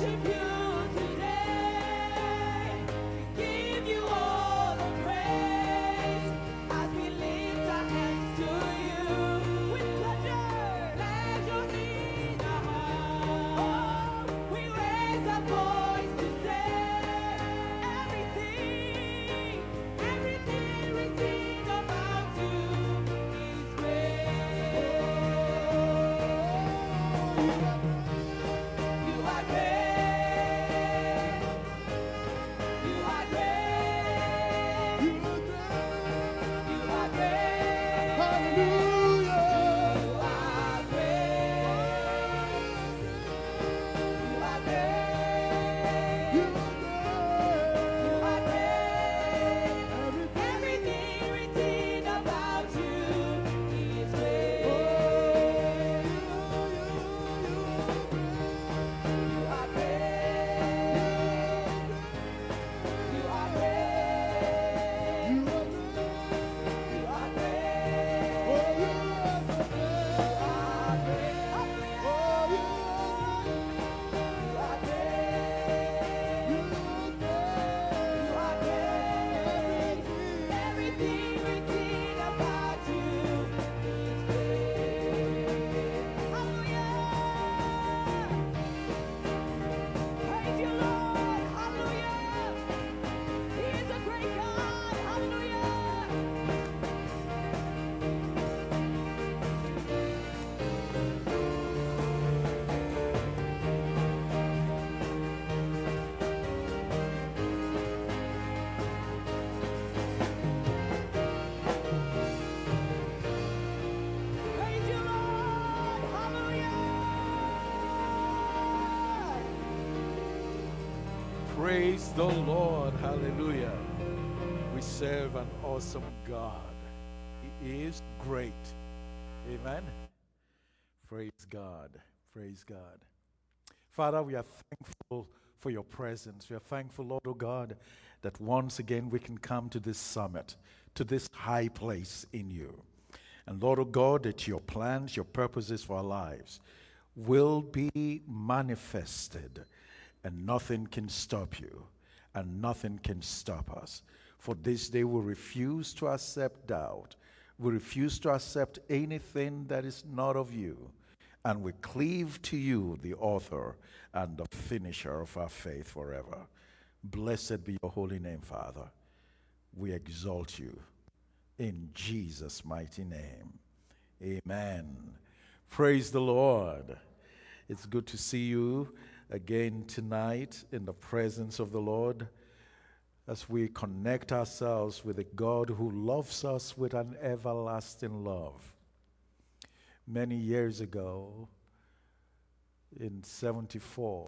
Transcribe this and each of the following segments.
Praise the Lord. Hallelujah. We serve an awesome God. He is great. Amen. Praise God. Praise God. Father, we are thankful for your presence. We are thankful, Lord, oh God, that once again we can come to this summit, to this high place in you. And Lord, oh God, that your plans, your purposes for our lives will be manifested, and nothing can stop you, and nothing can stop us. For this day we refuse to accept doubt. We refuse to accept anything that is not of you. And we cleave to you, the author and the finisher of our faith forever. Blessed be your holy name, Father. We exalt you in Jesus' mighty name. Amen. Praise the Lord. It's good to see you again tonight in the presence of the Lord as we connect ourselves with a God who loves us with an everlasting love. Many years ago, in 74,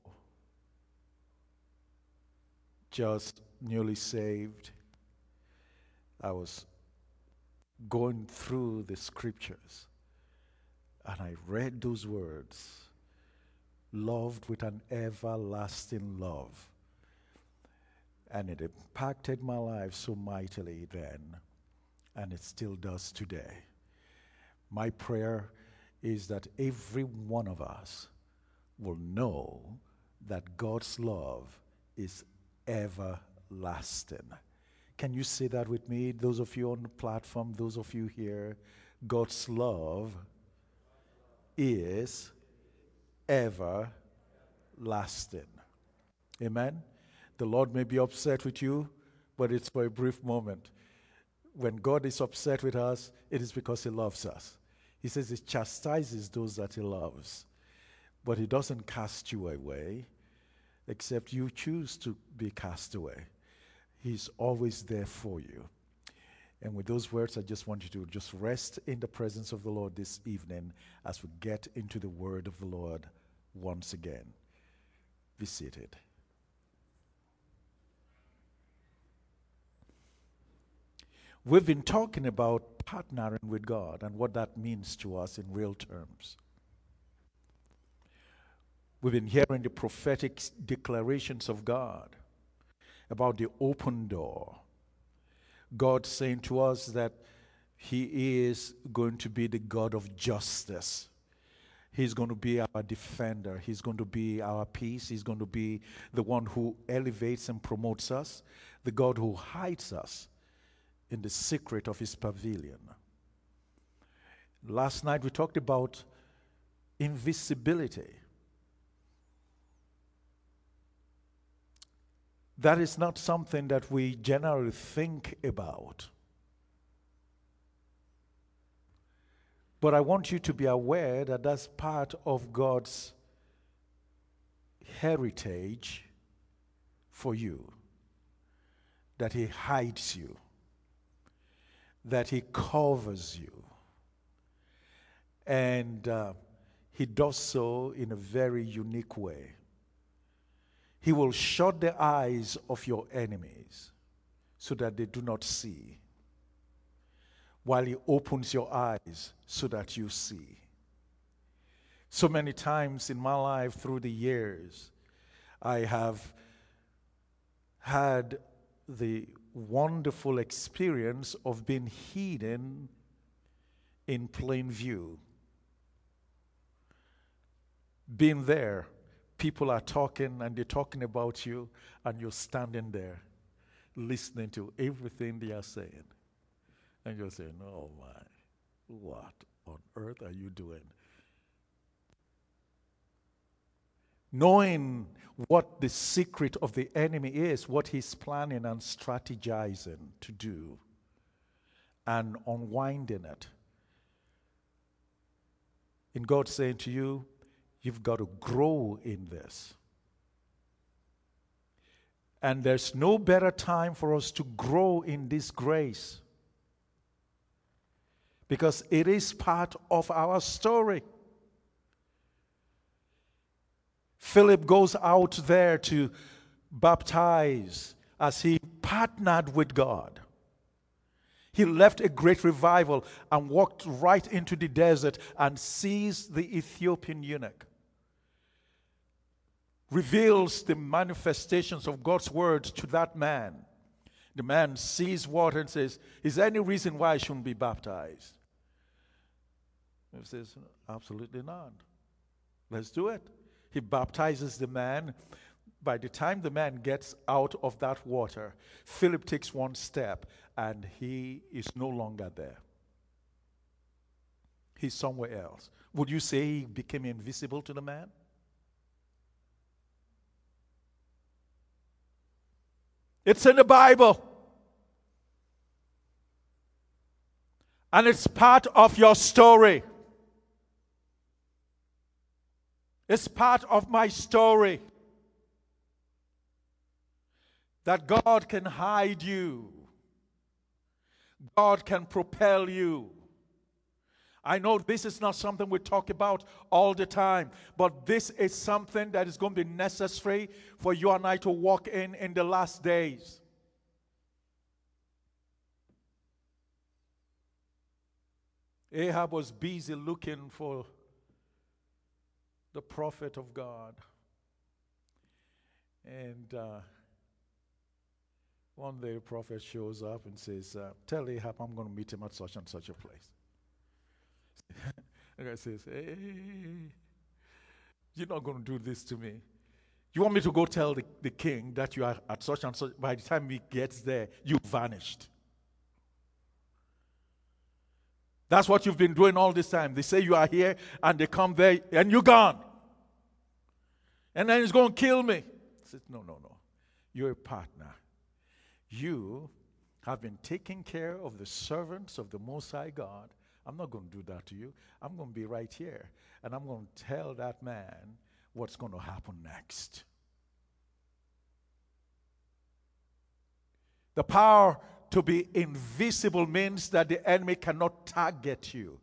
just newly saved, I was going through the scriptures and I read those words, loved with an everlasting love. And it impacted my life so mightily then, and it still does today. My prayer is that every one of us will know that God's love is everlasting. Can you say that with me? Those of you on the platform, those of you here, God's love is everlasting. Amen? The Lord may be upset with you, but it's for a brief moment. When God is upset with us, it is because he loves us. He says he chastises those that he loves, but he doesn't cast you away, except you choose to be cast away. He's always there for you. And with those words, I just want you to just rest in the presence of the Lord this evening as we get into the word of the Lord once again. Be seated. We've been talking about partnering with God and what that means to us in real terms. We've been hearing the prophetic declarations of God about the open door. God saying to us that he is going to be the God of justice. He's going to be our defender. He's going to be our peace. He's going to be the one who elevates and promotes us, the God who hides us in the secret of his pavilion. Last night we talked about invisibility. That is not something that we generally think about. But I want you to be aware that that's part of God's heritage for you. That he hides you. That he covers you. And he does so in a very unique way. He will shut the eyes of your enemies so that they do not see, while he opens your eyes so that you see. So many times in my life through the years, I have had the wonderful experience of being hidden in plain view. Being there, people are talking and they're talking about you, and you're standing there listening to everything they are saying. And you're saying, oh my, what on earth are you doing? Knowing what the secret of the enemy is, what he's planning and strategizing to do, and unwinding it. In God saying to you, you've got to grow in this. And there's no better time for us to grow in this grace, because it is part of our story. Philip goes out there to baptize as he partnered with God. He left a great revival and walked right into the desert and sees the Ethiopian eunuch. Reveals the manifestations of God's word to that man. The man sees water and says, is there any reason why I shouldn't be baptized? He says, absolutely not. Let's do it. He baptizes the man. By the time the man gets out of that water, Philip takes one step and he is no longer there. He's somewhere else. Would you say he became invisible to the man? It's in the Bible. And it's part of your story. It's part of my story. That God can hide you. God can propel you. I know this is not something we talk about all the time, but this is something that is going to be necessary for you and I to walk in the last days. Ahab was busy looking for the prophet of God. And one day the prophet shows up and says, tell Ahab I'm going to meet him at such and such a place. The guy says, hey, you're not going to do this to me. You want me to go tell the king that you are at such and such? By the time he gets there, you vanished. That's what you've been doing all this time. They say you are here, and they come there, and you're gone. And then he's going to kill me. I said, no. You're a partner. You have been taking care of the servants of the Most High God. I'm not going to do that to you. I'm going to be right here. And I'm going to tell that man what's going to happen next. The power to be invisible means that the enemy cannot target you.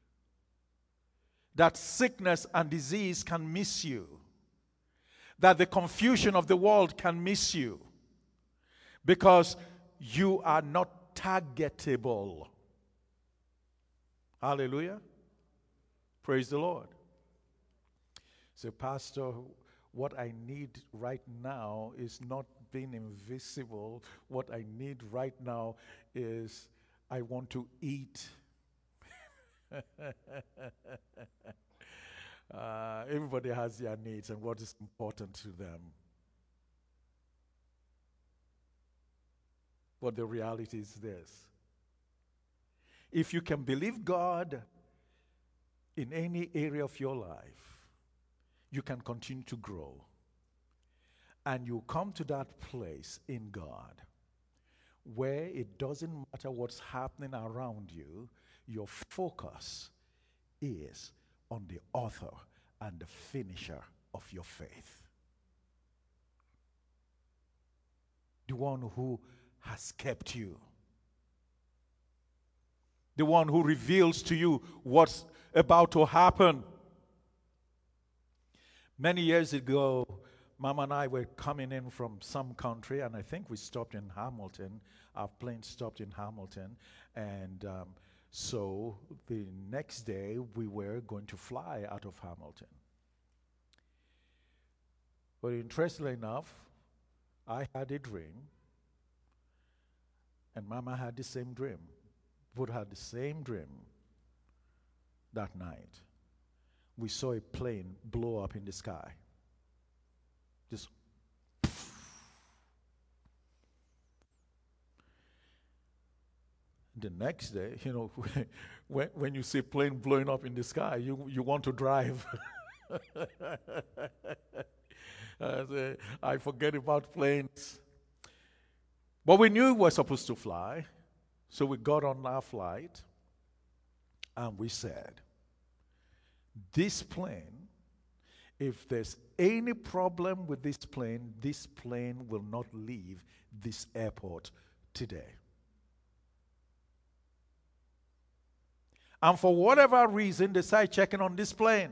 That sickness and disease can miss you. That the confusion of the world can miss you. Because you are not targetable. Hallelujah. Praise the Lord. So, Pastor, what I need right now is not being invisible. What I need right now is I want to eat. Everybody has their needs and what is important to them. But the reality is this: if you can believe God in any area of your life, you can continue to grow. And you come to that place in God where it doesn't matter what's happening around you, your focus is on the author and the finisher of your faith. The one who has kept you. The one who reveals to you what's about to happen. Many years ago, Mama and I were coming in from some country, and I think we stopped in Hamilton. Our plane stopped in Hamilton, and so the next day we were going to fly out of Hamilton. But interestingly enough, I had a dream, and Mama had the same dream. Both had the same dream that night. We saw a plane blow up in the sky. Just the next day, when you see a plane blowing up in the sky, you want to drive. I forget about planes. But we knew we were supposed to fly, so we got on our flight, and we said, this plane, if there's any problem with this plane will not leave this airport today. And for whatever reason, they started checking on this plane.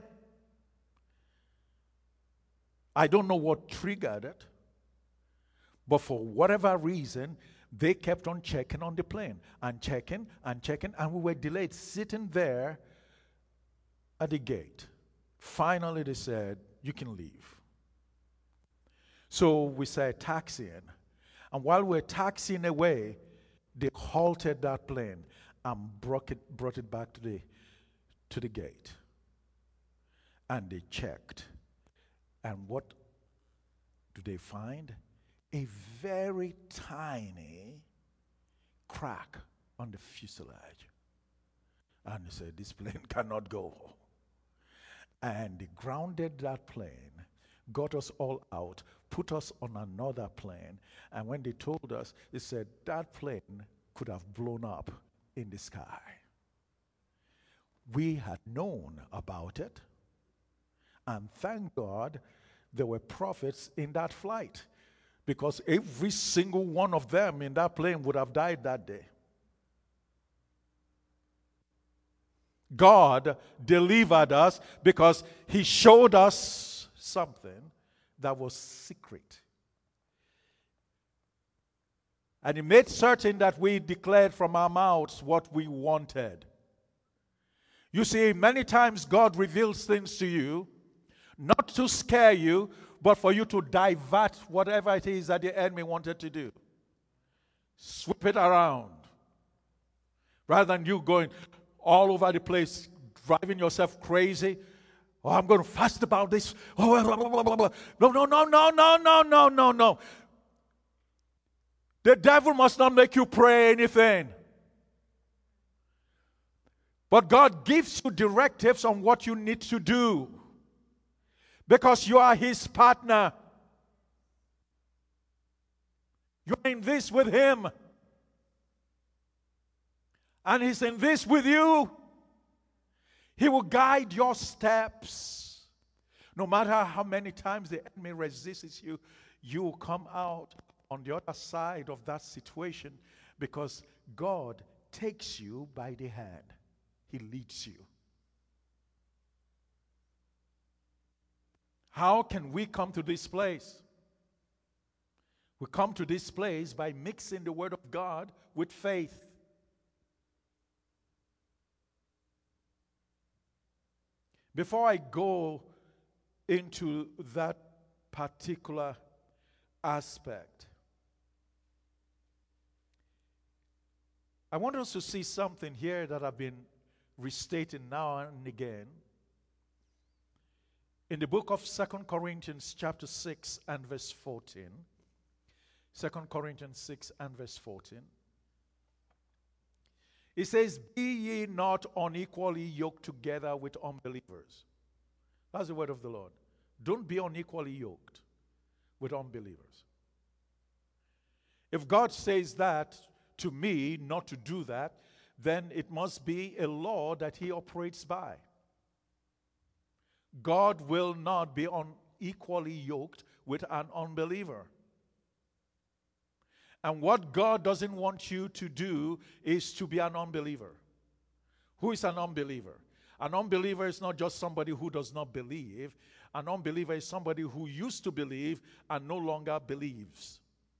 I don't know what triggered it, but for whatever reason, they kept on checking on the plane and checking, and we were delayed, sitting there at the gate. Finally, they said, you can leave. So we started taxiing. And while we were taxiing away, they halted that plane and brought it back to the gate. And they checked. And what do they find? A very tiny crack on the fuselage. And they said, this plane cannot go. And they grounded that plane, got us all out, put us on another plane. And when they told us, they said that plane could have blown up in the sky. We had known about it. And thank God there were prophets in that flight, because every single one of them in that plane would have died that day. God delivered us because He showed us something that was secret. And He made certain that we declared from our mouths what we wanted. You see, many times God reveals things to you, not to scare you, but for you to divert whatever it is that the enemy wanted to do. Sweep it around. Rather than you going all over the place, driving yourself crazy. Oh, I'm going to fast about this. Oh, blah, blah, blah, blah. No. The devil must not make you pray anything. But God gives you directives on what you need to do, because you are His partner. You're in this with Him. And He's in this with you. He will guide your steps. No matter how many times the enemy resists you, you will come out on the other side of that situation, because God takes you by the hand. He leads you. How can we come to this place? We come to this place by mixing the Word of God with faith. Before I go into that particular aspect, I want us to see something here that I've been restating now and again. In the book of 2 Corinthians chapter 6 and verse 14, 2 Corinthians 6 and verse 14, it says, "Be ye not unequally yoked together with unbelievers." That's the word of the Lord. Don't be unequally yoked with unbelievers. If God says that to me not to do that, then it must be a law that he operates by. God will not be unequally yoked with an unbeliever. And what God doesn't want you to do is to be an unbeliever. Who is an unbeliever? An unbeliever is not just somebody who does not believe. An unbeliever is somebody who used to believe and no longer believes.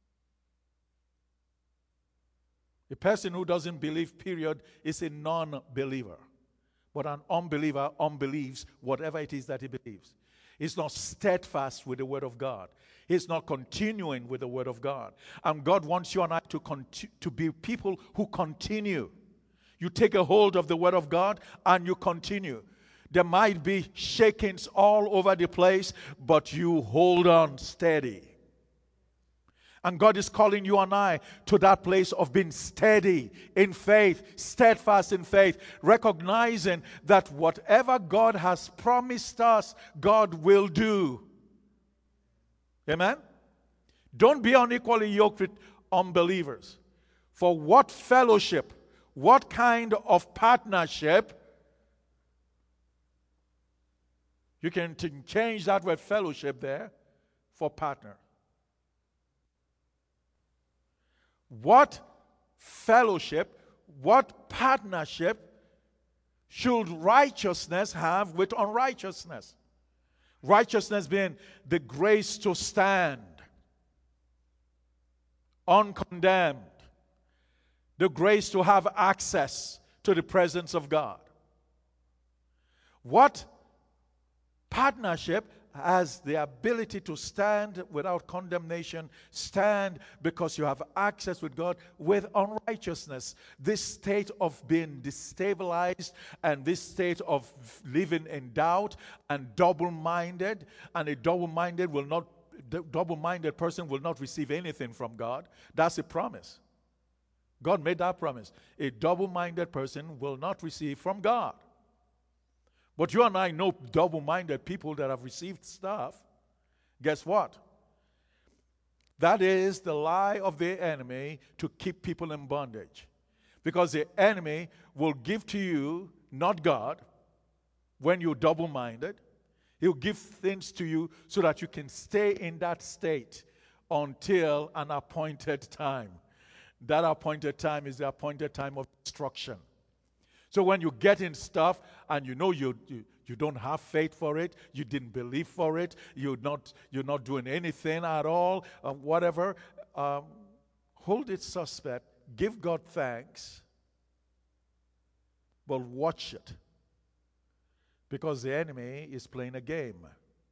A person who doesn't believe, period, is a non-believer. But an unbeliever unbelieves whatever it is that he believes. He's not steadfast with the word of God. He's not continuing with the word of God. And God wants you and I to be people who continue. You take a hold of the word of God and you continue. There might be shakings all over the place, but you hold on steady. And God is calling you and I to that place of being steady in faith, steadfast in faith, recognizing that whatever God has promised us, God will do. Amen? Don't be unequally yoked with unbelievers. For what fellowship, what kind of partnership? You can change that word fellowship there for partner. What fellowship, what partnership should righteousness have with unrighteousness? Righteousness being the grace to stand uncondemned, the grace to have access to the presence of God. What partnership has the ability to stand without condemnation, stand because you have access with God, with unrighteousness? This state of being destabilized and this state of living in doubt and double-minded, and a double-minded person will not receive anything from God. That's a promise. God made that promise. A double-minded person will not receive from God. But you and I know double-minded people that have received stuff. Guess what? That is the lie of the enemy to keep people in bondage. Because the enemy will give to you, not God, when you're double-minded. He'll give things to you so that you can stay in that state until an appointed time. That appointed time is the appointed time of destruction. So when you get in stuff and you know you don't have faith for it, you didn't believe for it, you're not doing anything at all, whatever, hold it suspect, give God thanks, but watch it. Because the enemy is playing a game.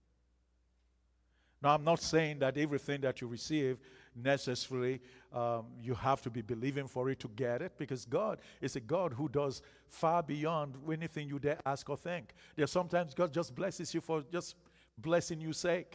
Now, I'm not saying that everything that you receive necessarily you have to be believing for it to get it, because God is a God who does far beyond anything you dare ask or think. There's sometimes God just blesses you for just blessing your sake.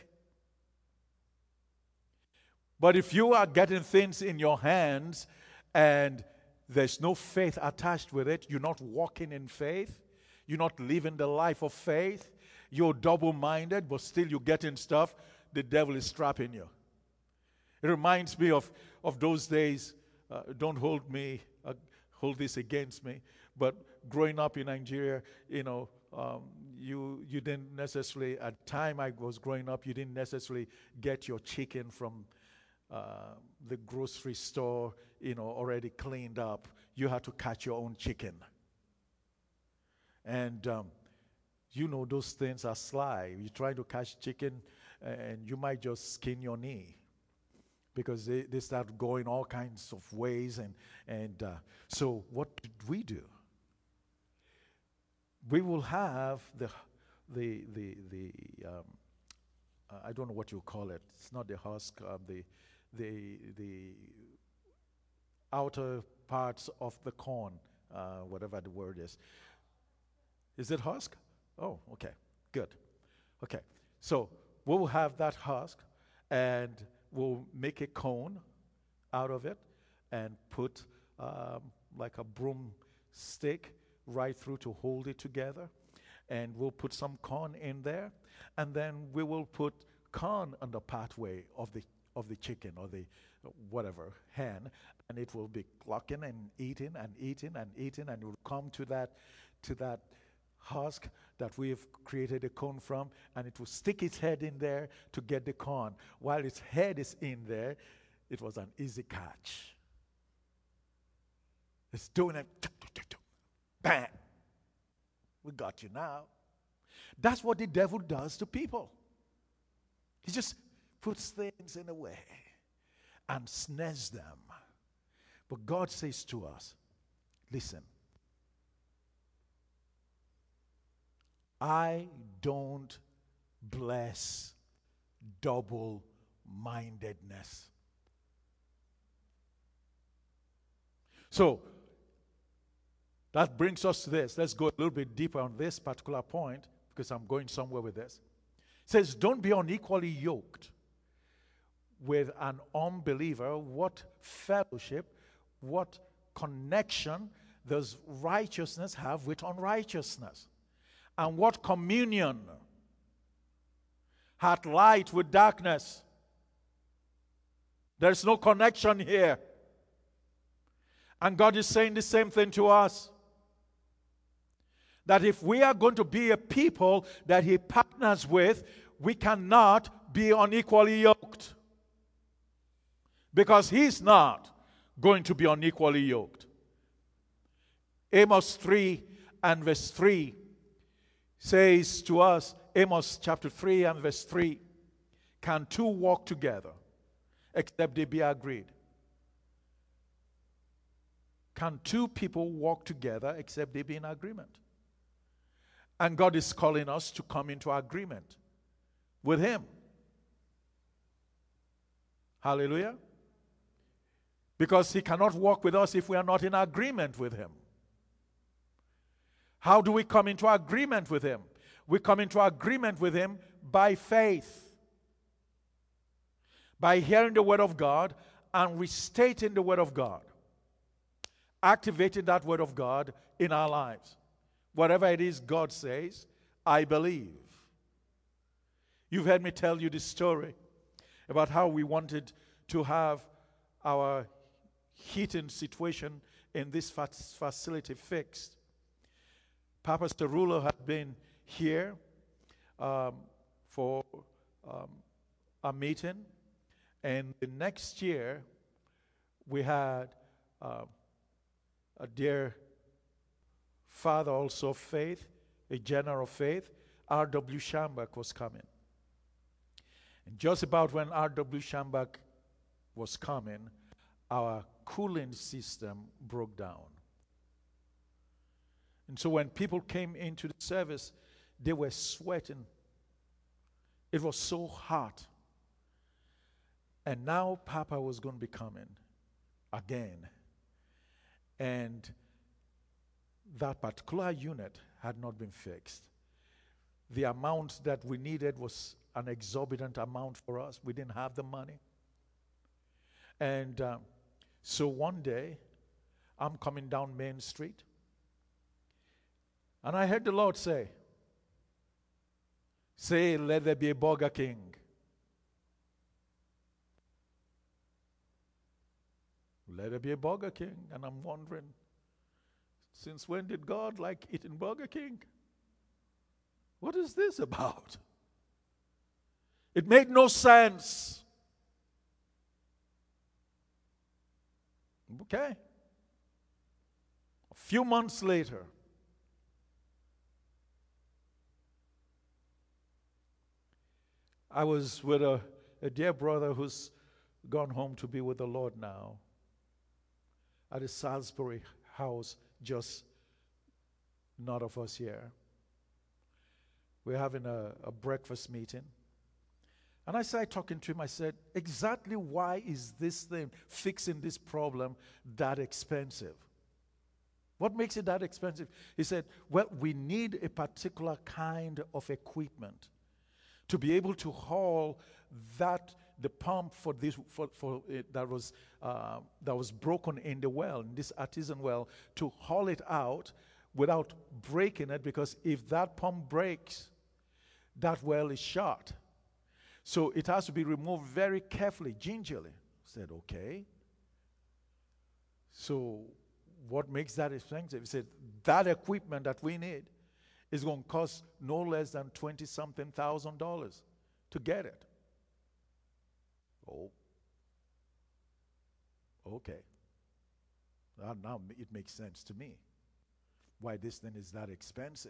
But if you are getting things in your hands and there's no faith attached with it, you're not walking in faith, you're not living the life of faith, you're double-minded, but still you're getting stuff, the devil is trapping you. It reminds me of those days. Don't hold this against me. But growing up in Nigeria, you didn't necessarily, at the time I was growing up, you didn't necessarily get your chicken from the grocery store, already cleaned up. You had to catch your own chicken. And those things are sly. You try to catch chicken, and you might just skin your knee. Because they start going all kinds of ways, and so what did we do? We will have the I don't know what you call it. It's not the husk, the outer parts of the corn, whatever the word is. Is it husk? Oh, okay, good. Okay, So we'll have that husk, and we'll make a cone out of it and put like a broomstick right through to hold it together. And we'll put some corn in there, and then we will put corn on the pathway of the chicken or the whatever hen, and it will be clucking and eating and eating and eating, and it will come to that husk that we've created a cone from, and it will stick its head in there to get the corn. While its head is in there, it was an easy catch. It's doing it. Bang! We got you now. That's what the devil does to people. He just puts things in the way and snares them. But God says to us, listen, I don't bless double-mindedness. So, that brings us to this. Let's go a little bit deeper on this particular point, because I'm going somewhere with this. It says, don't be unequally yoked with an unbeliever. What fellowship, what connection does righteousness have with unrighteousness? And what communion hath light with darkness? There's no connection here. And God is saying the same thing to us. That if we are going to be a people that He partners with, we cannot be unequally yoked. Because He's not going to be unequally yoked. Amos 3 and verse 3 says to us, Amos chapter 3 and verse 3, can two walk together except they be agreed? Can two people walk together except they be in agreement? And God is calling us to come into agreement with Him. Hallelujah. Because He cannot walk with us if we are not in agreement with Him. How do we come into agreement with Him? We come into agreement with Him by faith. By hearing the Word of God and restating the Word of God. Activating that Word of God in our lives. Whatever it is God says, I believe. You've heard me tell you this story about how we wanted to have our heating situation in this facility fixed. Papa Sterulo had been here for a meeting, and the next year we had a dear father also of faith, a general of faith, R.W. Schambach was coming. And just about when R.W. Schambach was coming, our cooling system broke down. And so when people came into the service, they were sweating. It was so hot. And now Papa was going to be coming again. And that particular unit had not been fixed. The amount that we needed was an exorbitant amount for us. We didn't have the money. And so one day, I'm coming down Main Street, and I heard the Lord say, let there be a Burger King. Let there be a Burger King. And I'm wondering, since when did God like eating Burger King? What is this about? It made no sense. Okay. A few months later, I was with a dear brother who's gone home to be with the Lord now at a Salisbury house just north of us here. We're having a breakfast meeting. And I started talking to him. I said, exactly why is this thing, fixing this problem, that expensive? What makes it that expensive? He said, well, we need a particular kind of equipment to be able to haul the pump for this that was broken in the well, in this artisan well, to haul it out without breaking it, because if that pump breaks, that well is shot. So it has to be removed very carefully, gingerly. I said, okay. So what makes that expensive? He said, that equipment that we need is going to cost no less than $20-something thousand to get it. Oh. Okay. Now it makes sense to me why this thing is that expensive.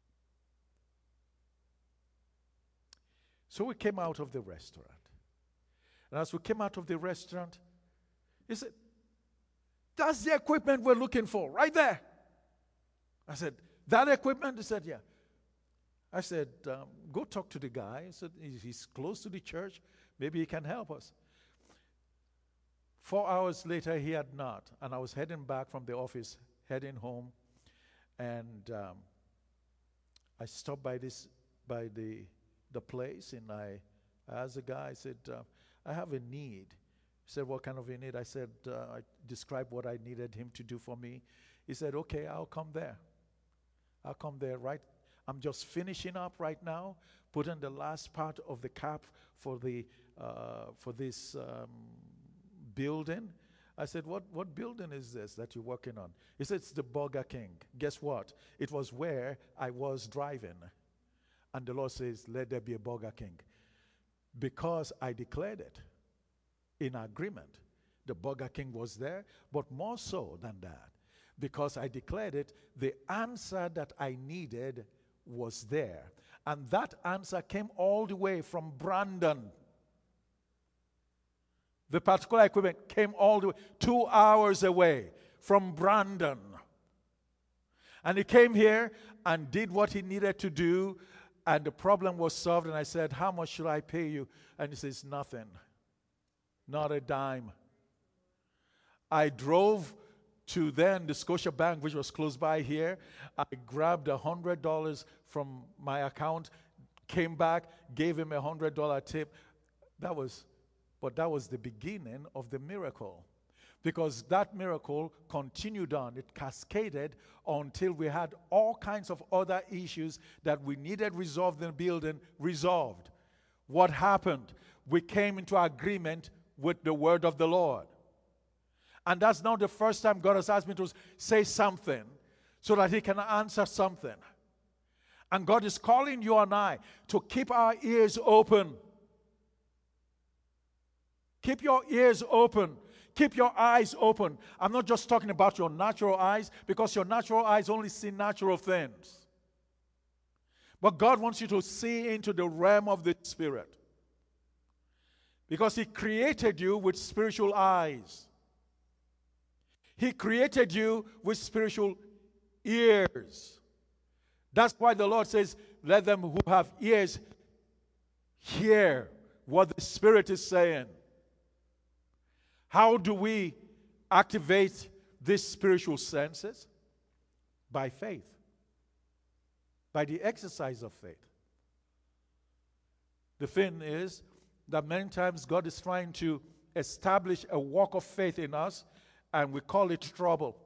So we came out of the restaurant. And as we came out of the restaurant, he said, that's the equipment we're looking for, right there. I said, that equipment? He said, yeah. I said, go talk to the guy. He said, he's close to the church. Maybe he can help us. 4 hours later, he had not. And I was heading back from the office, heading home. And I stopped by the place, and I asked the guy, I said, I have a need. He said, what kind of a need? I said, I described what I needed him to do for me. He said, okay, I'll come there. I'll come there, right? I'm just finishing up right now, putting the last part of the cap for this building. I said, what building is this that you're working on? He said, it's the Burger King. Guess what? It was where I was driving. And the Lord says, let there be a Burger King. Because I declared it in agreement. The Burger King was there, but more so than that, because I declared it, the answer that I needed was there. And that answer came all the way from Brandon. The particular equipment came all the way, 2 hours away from Brandon. And he came here and did what he needed to do, and the problem was solved. And I said, how much should I pay you? And he says, nothing. Not a dime. I drove to then the Scotia Bank, which was close by here. I grabbed $100 from my account, came back, gave him $100 tip. That was the beginning of the miracle. Because that miracle continued on. It cascaded until we had all kinds of other issues that we needed resolved in the building resolved. What happened? We came into agreement with the word of the Lord. And that's not the first time God has asked me to say something so that he can answer something. And God is calling you and I to keep our ears open. Keep your ears open. Keep your eyes open. I'm not just talking about your natural eyes, because your natural eyes only see natural things. But God wants you to see into the realm of the Spirit. Because he created you with spiritual eyes. He created you with spiritual ears. That's why the Lord says, let them who have ears hear what the Spirit is saying. How do we activate these spiritual senses? By faith. By the exercise of faith. The thing is that many times God is trying to establish a walk of faith in us, and we call it trouble.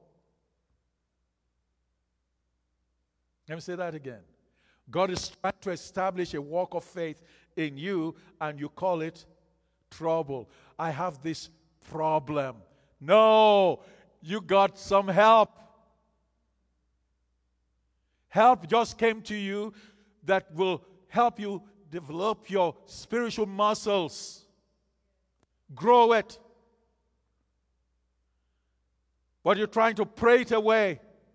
Let me say that again. God is trying to establish a walk of faith in you, and you call it trouble. I have this problem. No, you got some help. Help just came to you that will help you develop your spiritual muscles. Grow it. But you're trying to pray it away.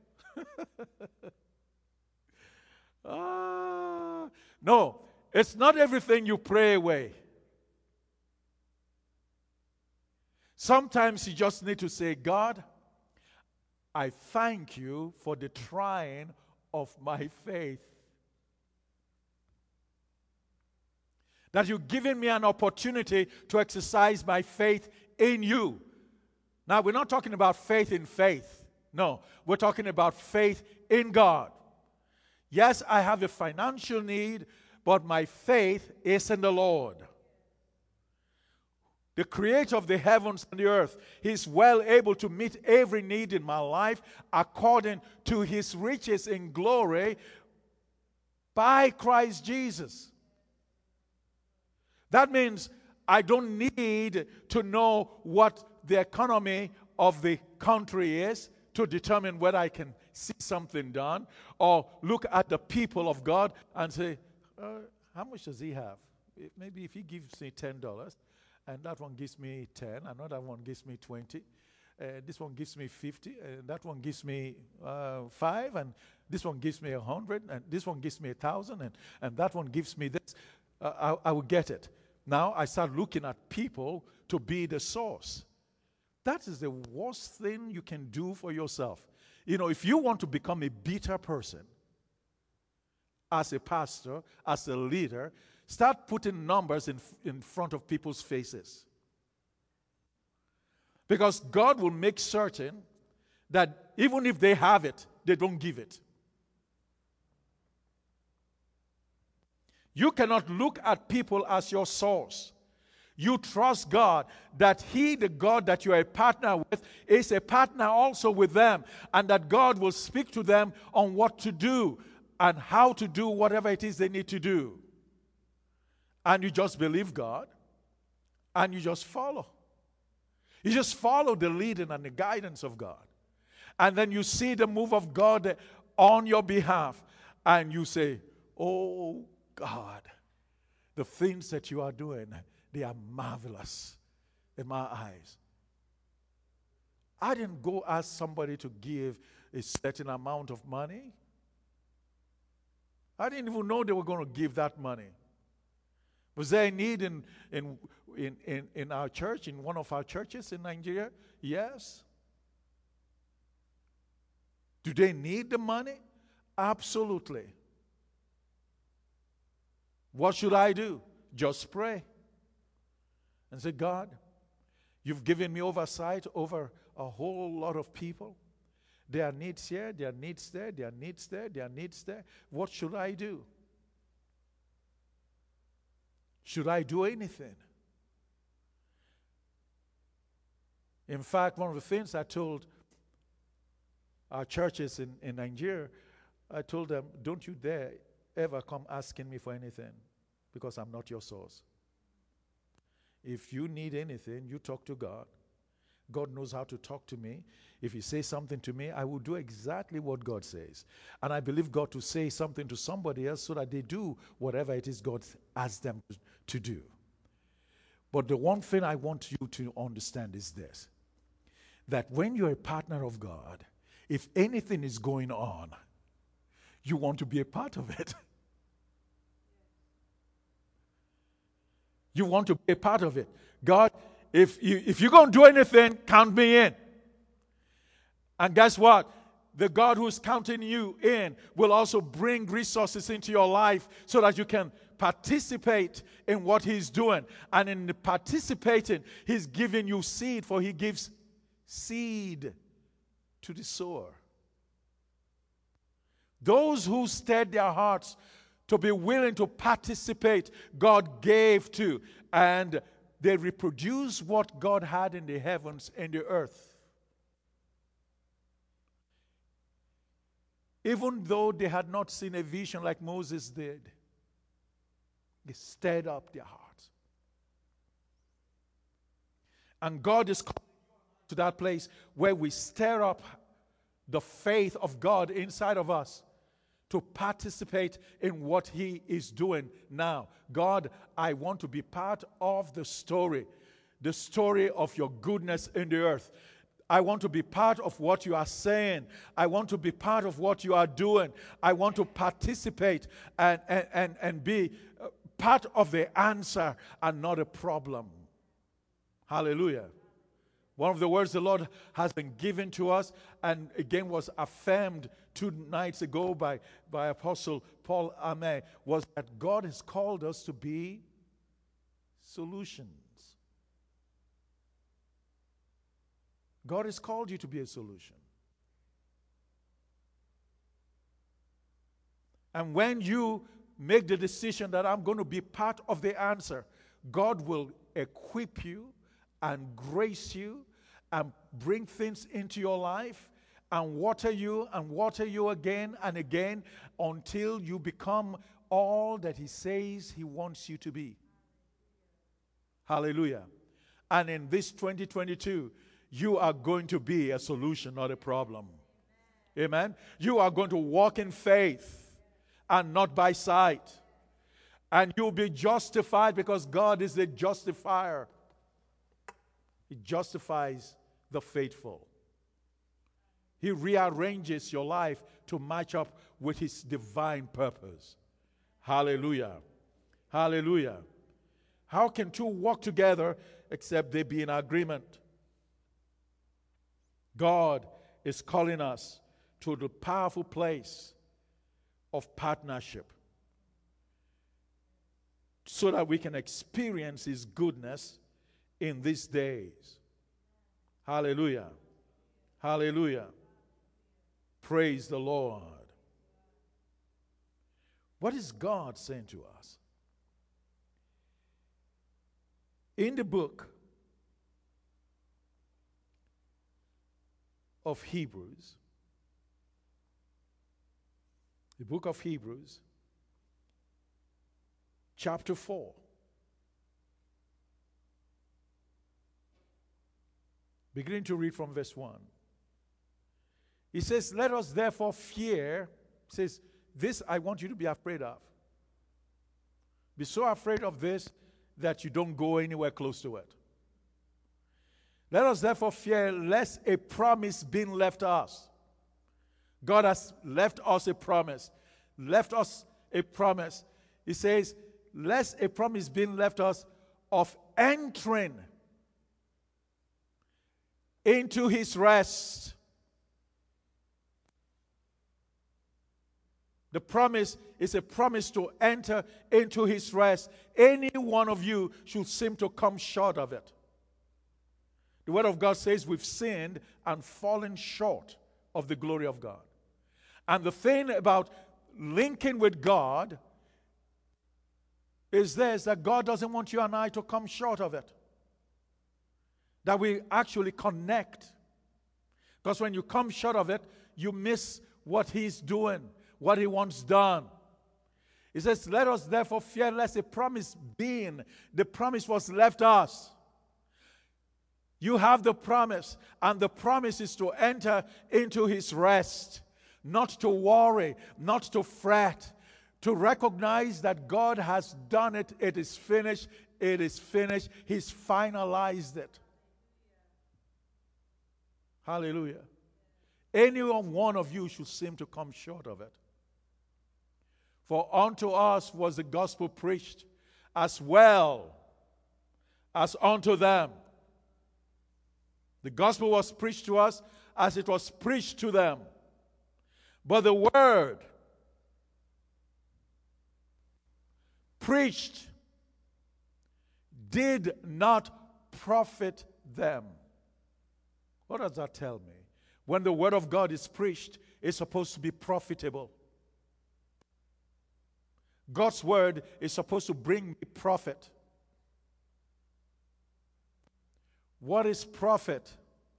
No, it's not everything you pray away. Sometimes you just need to say, God, I thank you for the trying of my faith. That you've given me an opportunity to exercise my faith in you. Now, we're not talking about faith in faith. No, we're talking about faith in God. Yes, I have a financial need, but my faith is in the Lord, the creator of the heavens and the earth. He's well able to meet every need in my life according to his riches in glory by Christ Jesus. That means I don't need to know what the economy of the country is to determine whether I can see something done, or look at the people of God and say, how much does he have? Maybe if he gives me $10, and that one gives me 10, another one gives me 20, this one gives me 50, and that one gives me 5, and this one gives me 100, and this one gives me 1,000, and that one gives me this. I will get it. Now I start looking at people to be the source. That is the worst thing you can do for yourself. You know, if you want to become a bitter person, as a pastor, as a leader, start putting numbers in front of people's faces. Because God will make certain that even if they have it, they don't give it. You cannot look at people as your source. You trust God that he, the God that you are a partner with, is a partner also with them, and that God will speak to them on what to do and how to do whatever it is they need to do. And you just believe God, and you just follow. You just follow the leading and the guidance of God. And then you see the move of God on your behalf, and you say, oh God, the things that you are doing, they are marvelous in my eyes. I didn't go ask somebody to give a certain amount of money. I didn't even know they were going to give that money. Was there a need in our church, in one of our churches in Nigeria? Yes. Do they need the money? Absolutely. What should I do? Just pray. And say, God, you've given me oversight over a whole lot of people. There are needs here, there are needs there, there are needs there, there are needs there. What should I do? Should I do anything? In fact, one of the things I told our churches in Nigeria, I told them, don't you dare ever come asking me for anything, because I'm not your source. If you need anything, you talk to God. God knows how to talk to me. If He says something to me, I will do exactly what God says. And I believe God to say something to somebody else so that they do whatever it is God asks them to do. But the one thing I want you to understand is this, that when you're a partner of God, if anything is going on, you want to be a part of it. You want to be a part of it. God, if you're going to do anything, count me in. And guess what? The God who's counting you in will also bring resources into your life so that you can participate in what He's doing. And in the participating, He's giving you seed, for He gives seed to the sower. Those who stirred their hearts to be willing to participate, God gave to, and they reproduce what God had in the heavens and the earth. Even though they had not seen a vision like Moses did, they stirred up their hearts. And God is calling to that place where we stir up the faith of God inside of us to participate in what He is doing now. God, I want to be part of the story of your goodness in the earth. I want to be part of what you are saying. I want to be part of what you are doing. I want to participate and be part of the answer and not a problem. Hallelujah. One of the words the Lord has been given to us, and again was affirmed 2 nights ago by Apostle Paul Ame, was that God has called us to be solutions. God has called you to be a solution. And when you make the decision that I'm going to be part of the answer, God will equip you and grace you and bring things into your life and water you again and again until you become all that He says He wants you to be. Hallelujah. And in this 2022, you are going to be a solution, not a problem. Amen. You are going to walk in faith and not by sight. And you'll be justified because God is the justifier. He justifies the faithful. He rearranges your life to match up with His divine purpose. Hallelujah. Hallelujah. How can two walk together except they be in agreement? God is calling us to the powerful place of partnership so that we can experience His goodness in these days. Hallelujah. Hallelujah. Praise the Lord. What is God saying to us? In the book of Hebrews, chapter 4, beginning to read from verse 1. He says, let us therefore fear, says, this I want you to be afraid of. Be so afraid of this that you don't go anywhere close to it. Let us therefore fear lest a promise being left us. God has left us a promise. Left us a promise. He says, lest a promise being left us of entering into His rest. The promise is a promise to enter into His rest. Any one of you should seem to come short of it. The Word of God says we've sinned and fallen short of the glory of God. And the thing about linking with God is this, that God doesn't want you and I to come short of it. That we actually connect. Because when you come short of it, you miss what He's doing, what He wants done. He says, let us therefore fear lest a promise being, the promise was left us. You have the promise, and the promise is to enter into His rest, not to worry, not to fret, to recognize that God has done it, it is finished, He's finalized it. Hallelujah. Any one of you should seem to come short of it. For unto us was the gospel preached, as well as unto them. The gospel was preached to us as it was preached to them. But the word preached did not profit them. What does that tell me? When the word of God is preached, it's supposed to be profitable. God's word is supposed to bring me profit. What is profit?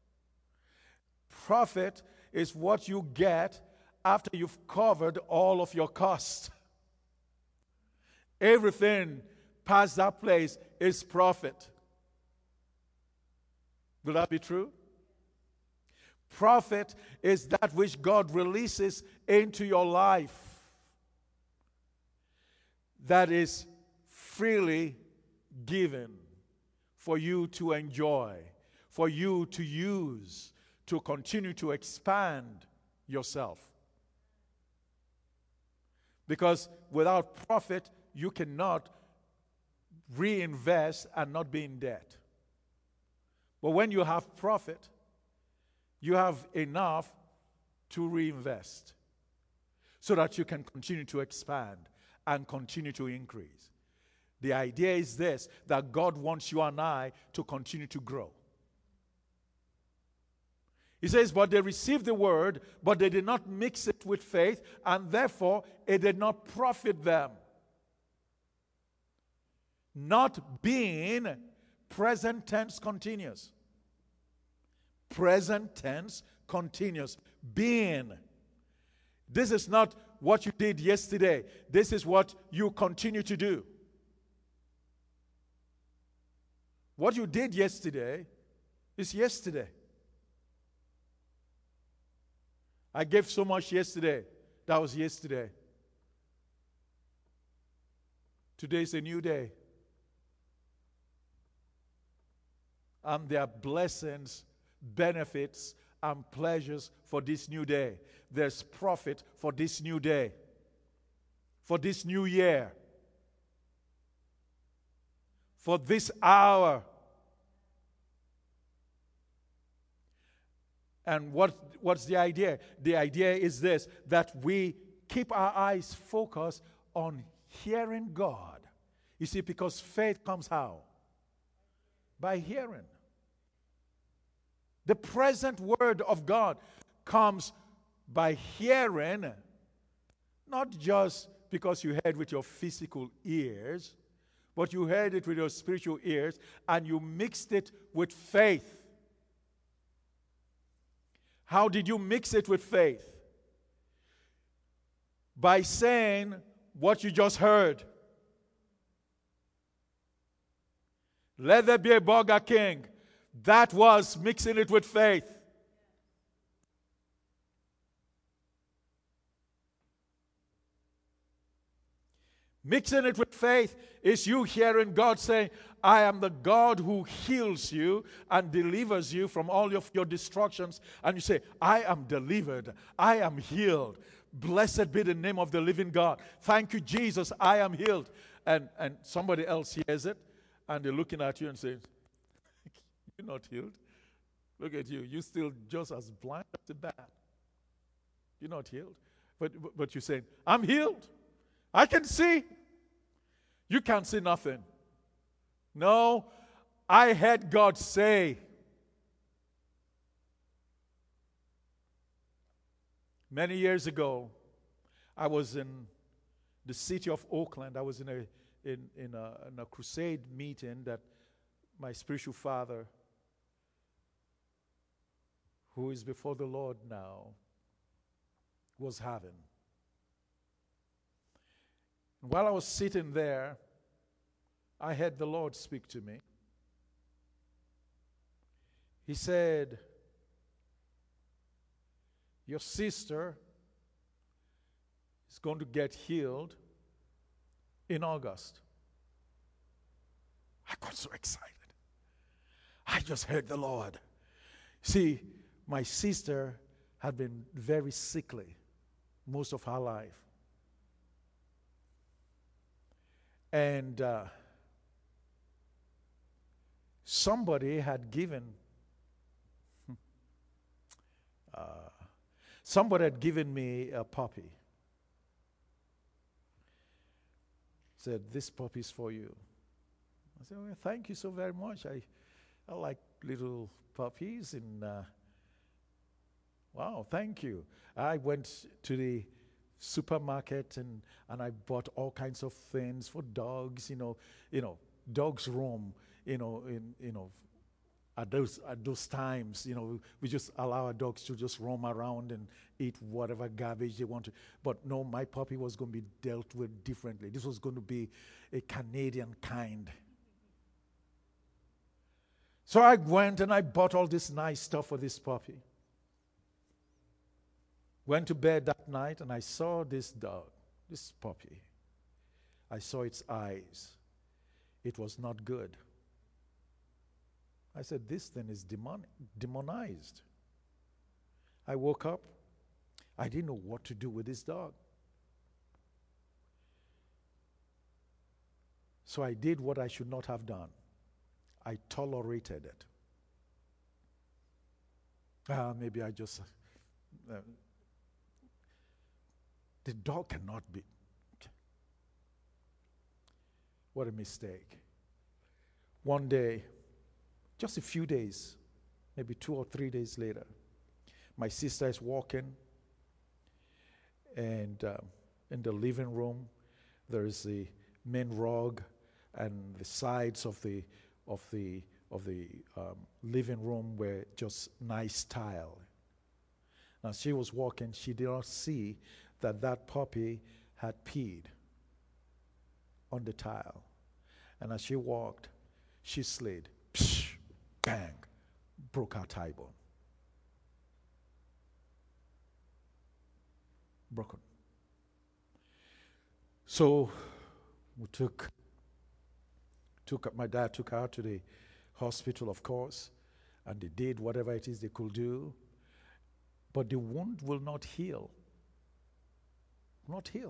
Profit is what you get after you've covered all of your costs. Everything past that place is profit. Will that be true? Profit is that which God releases into your life that is freely given for you to enjoy, for you to use, to continue to expand yourself. Because without profit, you cannot reinvest and not be in debt. But when you have profit, you have enough to reinvest so that you can continue to expand and continue to increase. The idea is this, that God wants you and I to continue to grow. He says, but they received the word, but they did not mix it with faith, and therefore it did not profit them. not being, present tense continuous. Present tense continuous. Being. This is not what you did yesterday. This is what you continue to do. What you did yesterday is yesterday. I gave so much yesterday. That was yesterday. Today is a new day. And there are blessings, benefits, and pleasures for this new day. There's profit for this new day, for this new year, for this hour. And what's the idea? The idea is this, that we keep our eyes focused on hearing God. You see, because faith comes how? By hearing. The present word of God comes by hearing, not just because you heard with your physical ears, but you heard it with your spiritual ears and you mixed it with faith. How did you mix it with faith? By saying what you just heard. Let there be a Burger King. That was mixing it with faith. Mixing it with faith is you hearing God say, I am the God who heals you and delivers you from all of your destructions. And you say, I am delivered. I am healed. Blessed be the name of the living God. Thank you, Jesus. I am healed. And somebody else hears it, and they're looking at you and saying, you're not healed. Look at you. You're still just as blind as a bat. You're not healed. But you're saying, I'm healed. I can see. You can't see nothing. No, I heard God say. Many years ago, I was in the city of Oakland. I was in a crusade meeting that my spiritual father, who is before the Lord now, was having. While I was sitting there, I heard the Lord speak to me. He said, your sister is going to get healed in August. I got so excited. I just heard the Lord. See, my sister had been very sickly most of her life. And somebody had given me a puppy. Said, this puppy is for you. I said, well, thank you so very much. I like little puppies, and wow, thank you. I went to the supermarket and I bought all kinds of things for dogs. Dogs roam. At those times, we just allow our dogs to just roam around and eat whatever garbage they want to. But no, my puppy was going to be dealt with differently. This was going to be a Canadian kind. So I went and I bought all this nice stuff for this puppy. Went to bed that night and I saw this dog, this puppy. I saw its eyes. It was not good. I said, this thing is demonized. I woke up. I didn't know what to do with this dog. So I did what I should not have done. I tolerated it. Maybe I just... the dog cannot be... What a mistake. One day, just a few days, maybe 2 or 3 days later, my sister is walking, and in the living room, there is a main rug, and the sides of the living room were just nice tile. As she was walking, she did not see that puppy had peed on the tile. And as she walked, she slid. Psh, bang, broke her thigh bone. Broken. So we my dad took her to the hospital, of course, and they did whatever it is they could do. But the wound will not heal. Not heal.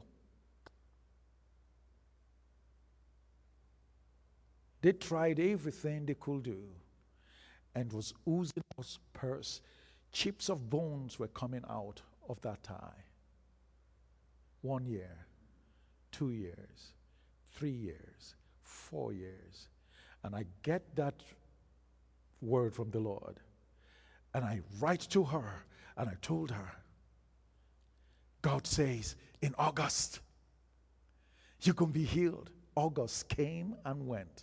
They tried everything they could do, and was oozing out purse. Chips of bones were coming out of that thigh. 1 year, 2 years, 3 years, 4 years. And I get that word from the Lord. And I write to her, and I told her, God says, in August, you can be healed. August came and went.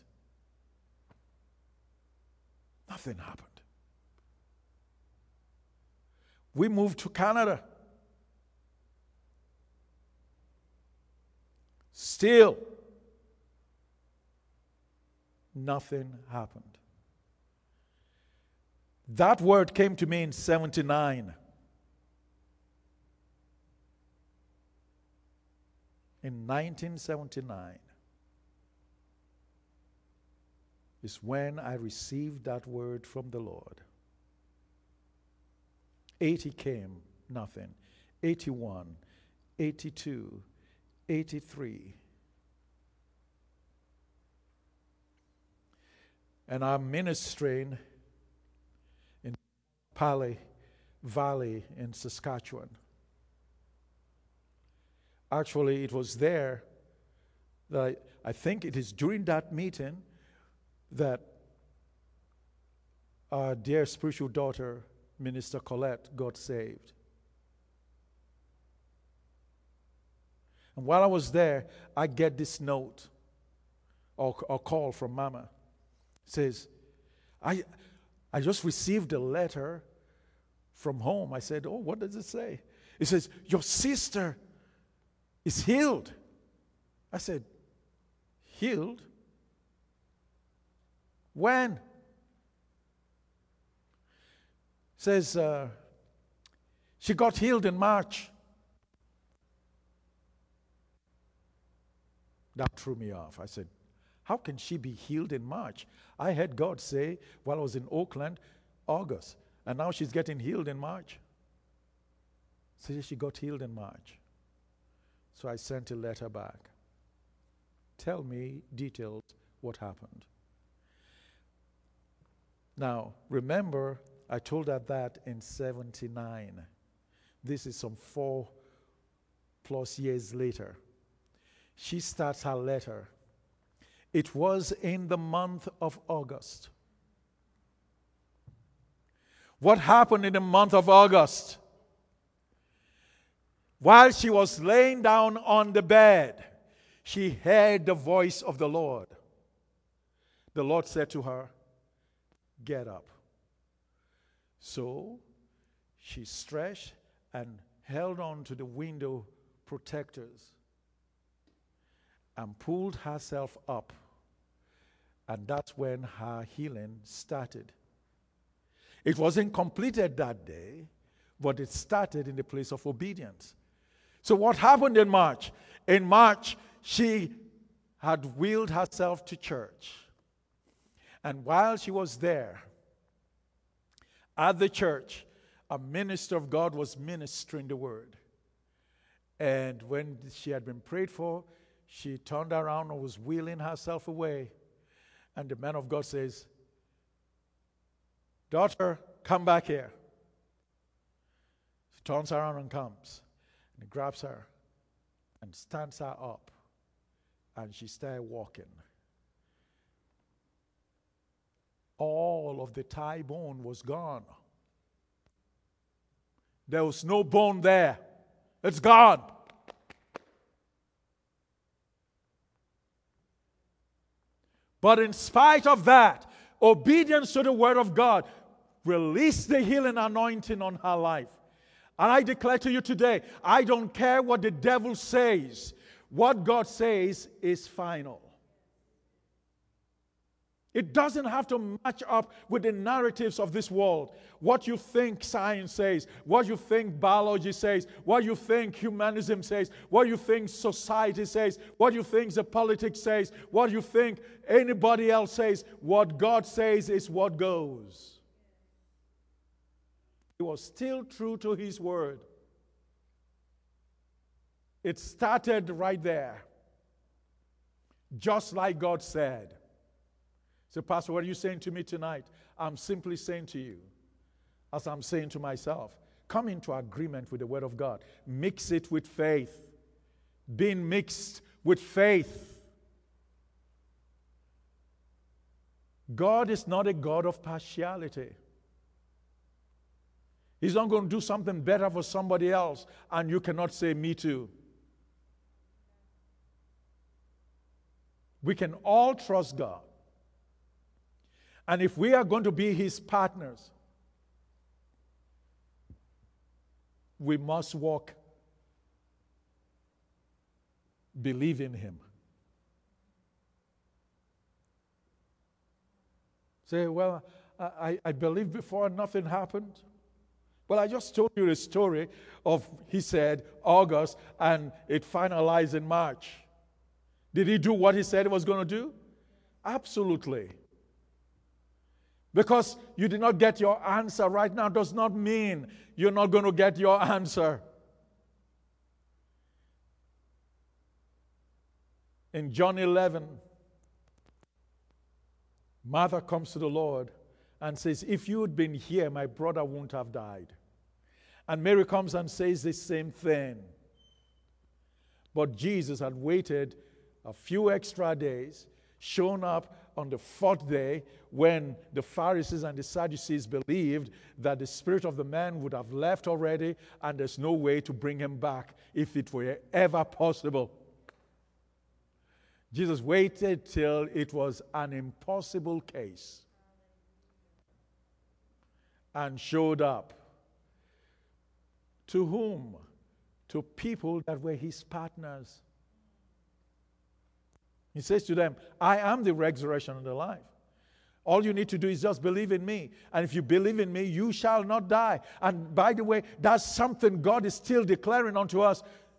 Nothing happened. We moved to Canada. Still, nothing happened. That word came to me in 1979. In 1979 is when I received that word from the Lord. 80 came, nothing. 81, 82, 83. And I'm ministering in Pali Valley in Saskatchewan. Actually, it was there that I think it is during that meeting that our dear spiritual daughter, Minister Colette, got saved. And while I was there, I get this note or call from Mama. It says, I just received a letter from home. I said, oh, what does it say? It says, your sister is healed. I said, healed? When? It says, she got healed in March. That threw me off. I said, how can she be healed in March? I heard God say while I was in Oakland, August, and now she's getting healed in March. So she got healed in March. So I sent a letter back. Tell me details what happened. Now, remember, I told her that in 1979. This is some 4+ years later. She starts her letter. It was in the month of August. What happened in the month of August? While she was laying down on the bed, she heard the voice of the Lord. The Lord said to her, get up. So she stretched and held on to the window protectors and pulled herself up. And that's when her healing started. It wasn't completed that day, but it started in the place of obedience. So what happened in March? In March, she had wheeled herself to church. And while she was there, at the church, a minister of God was ministering the word. And when she had been prayed for, she turned around and was wheeling herself away. And the man of God says, daughter, come back here. She turns around and comes. And he grabs her and stands her up. And she started walking. All of the thigh bone was gone. There was no bone there. It's gone. But in spite of that, obedience to the word of God released the healing anointing on her life. And I declare to you today, I don't care what the devil says. What God says is final. It doesn't have to match up with the narratives of this world. What you think science says, what you think biology says, what you think humanism says, what you think society says, what you think the politics says, what you think anybody else says. What God says is what goes. He was still true to his word. It started right there. Just like God said. So, Pastor, what are you saying to me tonight? I'm simply saying to you, as I'm saying to myself, come into agreement with the word of God. Mix it with faith. Being mixed with faith. God is not a God of partiality. He's not going to do something better for somebody else, and you cannot say, me too. We can all trust God. And if we are going to be his partners, we must walk believing him. Say, well, I believed before nothing happened. Well, I just told you the story of, he said, August, and it finalized in March. Did he do what he said he was going to do? Absolutely. Because you did not get your answer right now does not mean you're not going to get your answer. In John 11, Martha comes to the Lord and says, if you had been here, my brother wouldn't have died. And Mary comes and says the same thing. But Jesus had waited a few extra days, shown up on the fourth day when the Pharisees and the Sadducees believed that the spirit of the man would have left already and there's no way to bring him back if it were ever possible. Jesus waited till it was an impossible case and showed up. To whom? To people that were his partners. He says to them, I am the resurrection and the life. All you need to do is just believe in me. And if you believe in me, you shall not die. And by the way, that's something God is still declaring unto us.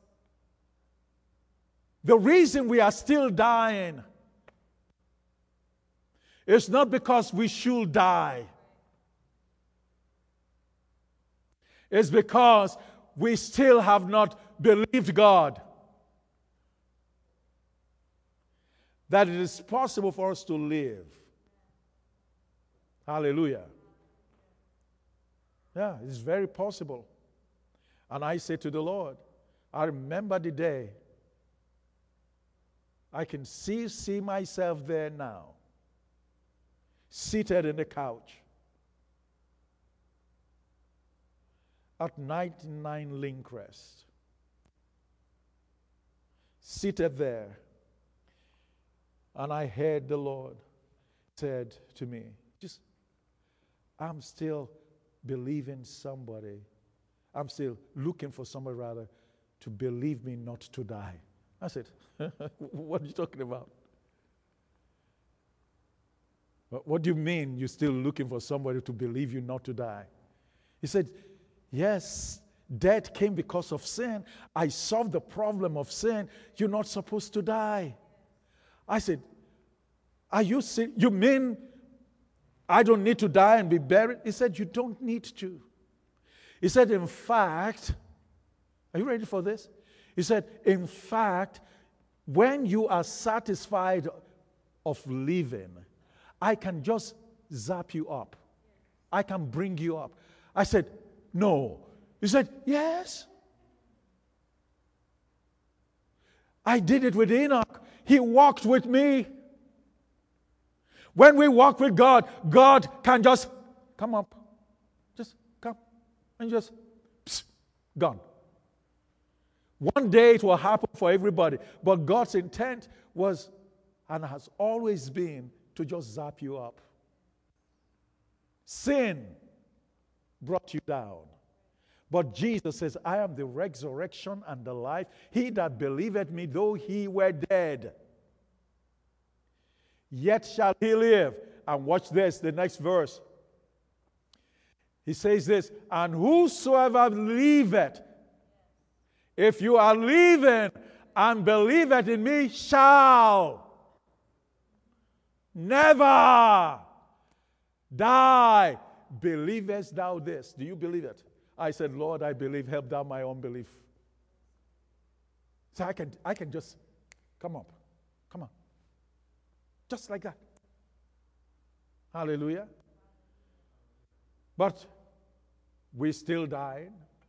The reason we are still dying is not because we should die. It's because we still have not believed God that it is possible for us to live. Hallelujah. Yeah, it's very possible. And I say to the Lord, I remember the day. I can see myself there now, seated in the couch at 99 Linkrest, seated there. And I heard the Lord said to me, I'm still believing somebody. I'm still looking for somebody, rather, to believe me not to die. I said, what are you talking about? What do you mean you're still looking for somebody to believe you not to die? He said, yes, death came because of sin. I solved the problem of sin. You're not supposed to die. I said, are you serious? You mean I don't need to die and be buried? He said, you don't need to. He said, in fact, are you ready for this? He said, in fact, when you are satisfied of living, I can just zap you up. I can bring you up. I said, no. He said, yes. I did it with Enoch. He walked with me. When we walk with God, God can just come up. Just come and just gone. One day it will happen for everybody. But God's intent was and has always been to just zap you up. Sin brought you down. But Jesus says, I am the resurrection and the life. He that believeth me, though he were dead, yet shall he live. And watch this, the next verse. He says this, and whosoever believeth, if you are living and believeth in me, shall never die. Believest thou this? Do you believe it? I said, Lord, I believe. Help thou my unbelief. So I can just come up. Come on. Just like that. Hallelujah. But we're still dying.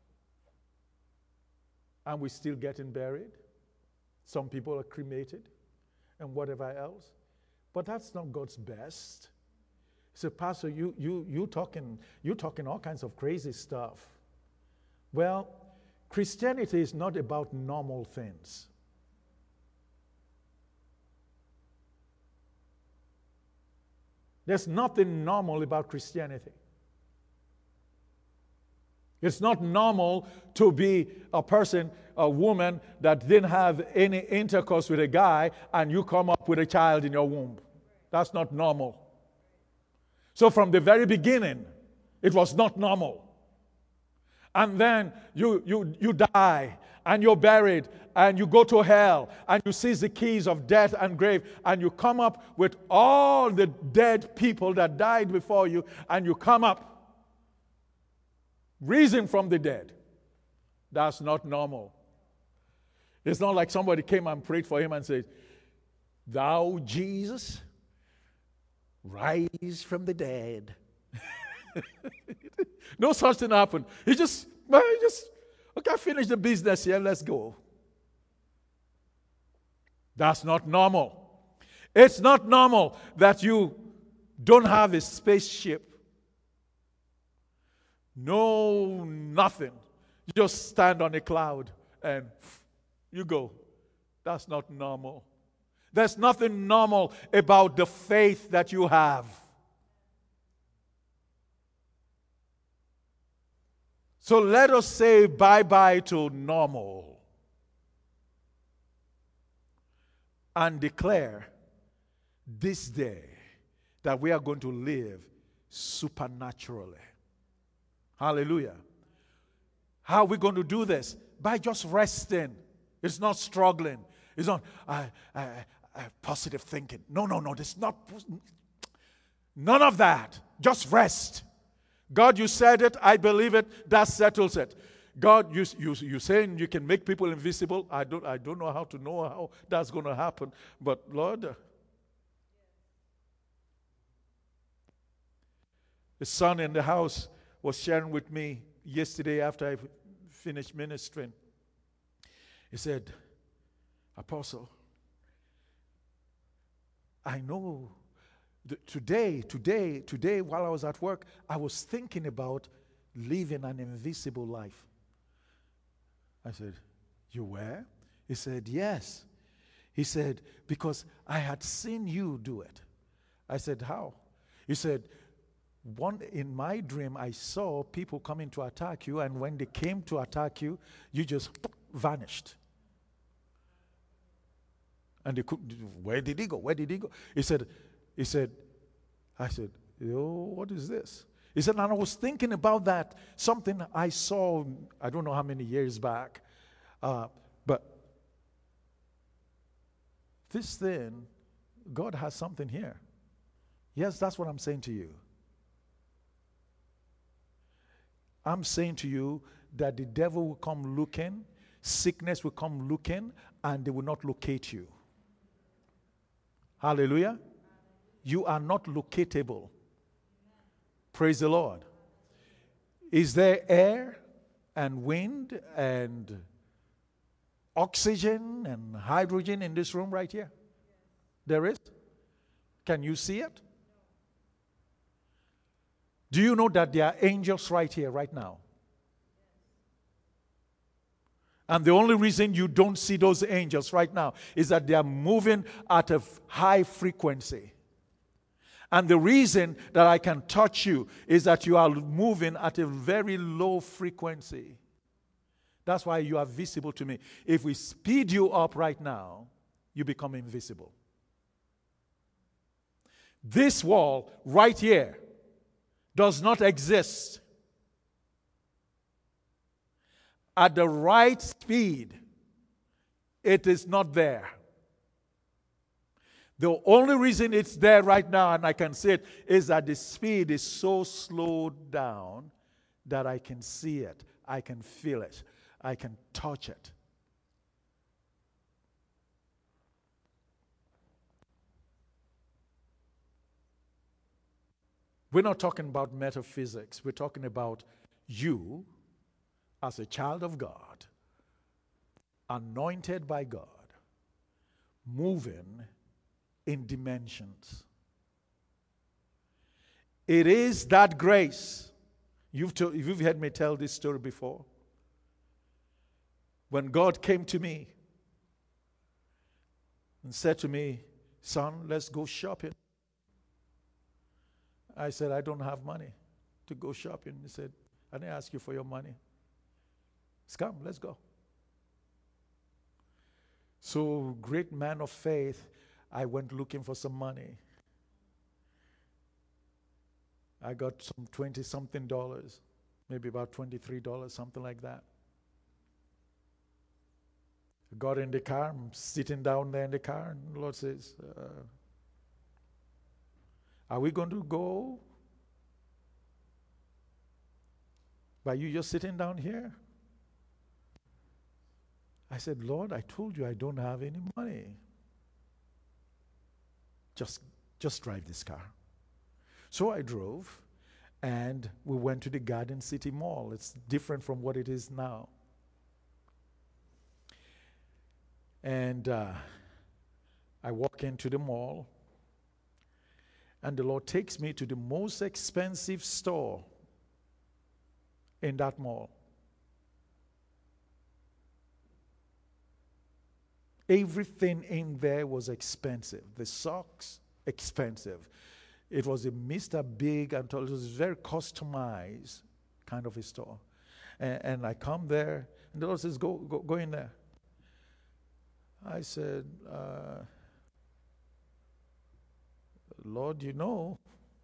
And we're still getting buried. Some people are cremated and whatever else. But that's not God's best. So, Pastor, you talking all kinds of crazy stuff. Well, Christianity is not about normal things. There's nothing normal about Christianity. It's not normal to be a person, a woman that didn't have any intercourse with a guy and you come up with a child in your womb. That's not normal. So from the very beginning, it was not normal. And then you die and you're buried and you go to hell and you seize the keys of death and grave and you come up with all the dead people that died before you and you come up risen from the dead. That's not normal. It's not like somebody came and prayed for him and said, thou, Jesus, rise from the dead. No such thing happened. He just, okay, finish the business here, let's go. That's not normal. It's not normal that you don't have a spaceship. No, nothing. You just stand on a cloud and you go. That's not normal. There's nothing normal about the faith that you have. So let us say bye-bye to normal and declare this day that we are going to live supernaturally. Hallelujah. How are we going to do this? By just resting. It's not struggling. It's not positive thinking. No. This not. None of that. Just rest. God, you said it. I believe it. That settles it. God, you saying you can make people invisible. I don't know how that's going to happen. But Lord, the son in the house was sharing with me yesterday after I finished ministering. He said, Apostle, I know that today, while I was at work, I was thinking about living an invisible life. I said, you were? He said, yes. He said, because I had seen you do it. I said, how? He said, in my dream, I saw people coming to attack you, and when they came to attack you, you just vanished. And they could, where did he go? Where did he go? He said, I said, what is this? He said, and I was thinking about that, something I saw, I don't know how many years back, but this thing, God has something here. Yes, that's what I'm saying to you. I'm saying to you that the devil will come looking, sickness will come looking, and they will not locate you. Hallelujah. You are not locatable. Praise the Lord. Is there air and wind and oxygen and hydrogen in this room right here? There is? Can you see it? Do you know that there are angels right here, right now? And the only reason you don't see those angels right now is that they are moving at a high frequency. And the reason that I can touch you is that you are moving at a very low frequency. That's why you are visible to me. If we speed you up right now, you become invisible. This wall right here does not exist. At the right speed, it is not there. The only reason it's there right now, and I can see it, is that the speed is so slowed down that I can see it, I can feel it, I can touch it. We're not talking about metaphysics. We're talking about you as a child of God, anointed by God, moving in dimensions. It is that grace. You've heard me tell this story before. When God came to me and said to me, "Son, let's go shopping." I said, "I don't have money to go shopping." He said, "I didn't ask you for your money. Come, let's go." So, great man of faith, I went looking for some money. I got some $20-something, maybe about $23, something like that. I got in the car, I'm sitting down there in the car, and the Lord says, "Are we going to go by you just sitting down here?" I said, "Lord, I told you I don't have any money. Just drive this car." So I drove, and we went to the Garden City Mall. It's different from what it is now. And I walk into the mall, and the Lord takes me to the most expensive store in that mall. Everything in there was expensive. The socks, expensive. It was a Mr. Big and tall. It was very customized kind of a store. And I come there, and the Lord says, go in there. I said, "Lord, you know."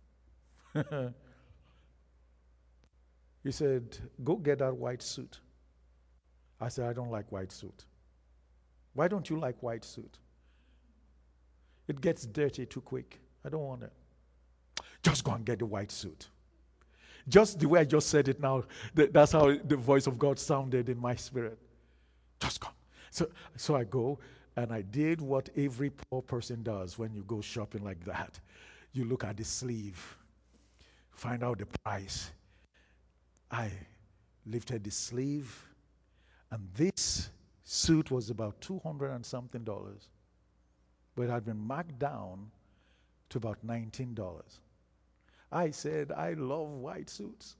He said, "Go get that white suit." I said, "I don't like white suit." "Why don't you like white suit?" "It gets dirty too quick. I don't want it." "Just go and get the white suit." Just the way I just said it now, that's how the voice of God sounded in my spirit. Just go. So I go, and I did what every poor person does when you go shopping like that. You look at the sleeve, find out the price. I lifted the sleeve, and this suit was about $200 and something, but it had been marked down to about $19. I said, "I love white suits."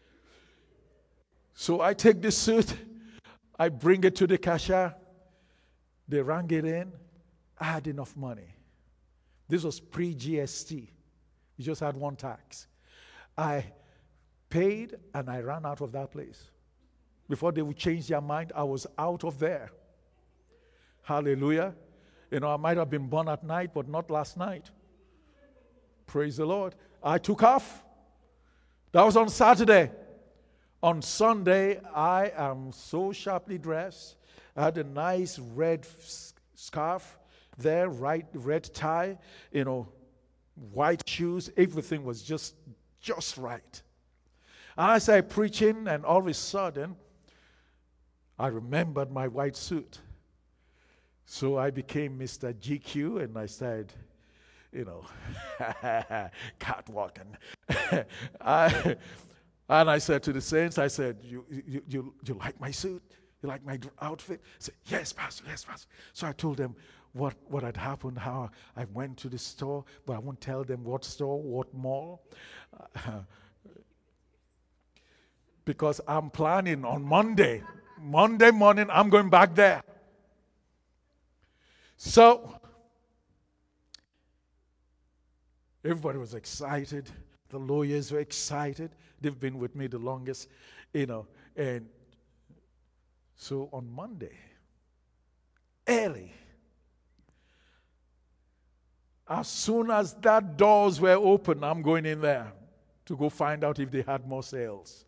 So I take this suit, I bring it to the cashier, they rang it in. I had enough money. This was pre-GST. We just had one tax. I paid, and I ran out of that place. Before they would change their mind, I was out of there. Hallelujah. I might have been born at night, but not last night. Praise the Lord. I took off. That was on Saturday. On Sunday, I am so sharply dressed. I had a nice red scarf there, red tie, white shoes. Everything was just right. And I started preaching, and all of a sudden, I remembered my white suit. So I became Mr. GQ, and I started, catwalking. And I said to the saints, I said, you like my suit? You like my outfit? I said, "Yes, Pastor, yes, Pastor." So I told them what had happened, how I went to the store, but I won't tell them what store, what mall. Because I'm planning on Monday morning, I'm going back there. So, Everybody was excited. The lawyers were excited. They've been with me the longest, And so on Monday, early, as soon as that doors were open, I'm going in there to go find out if they had more sales.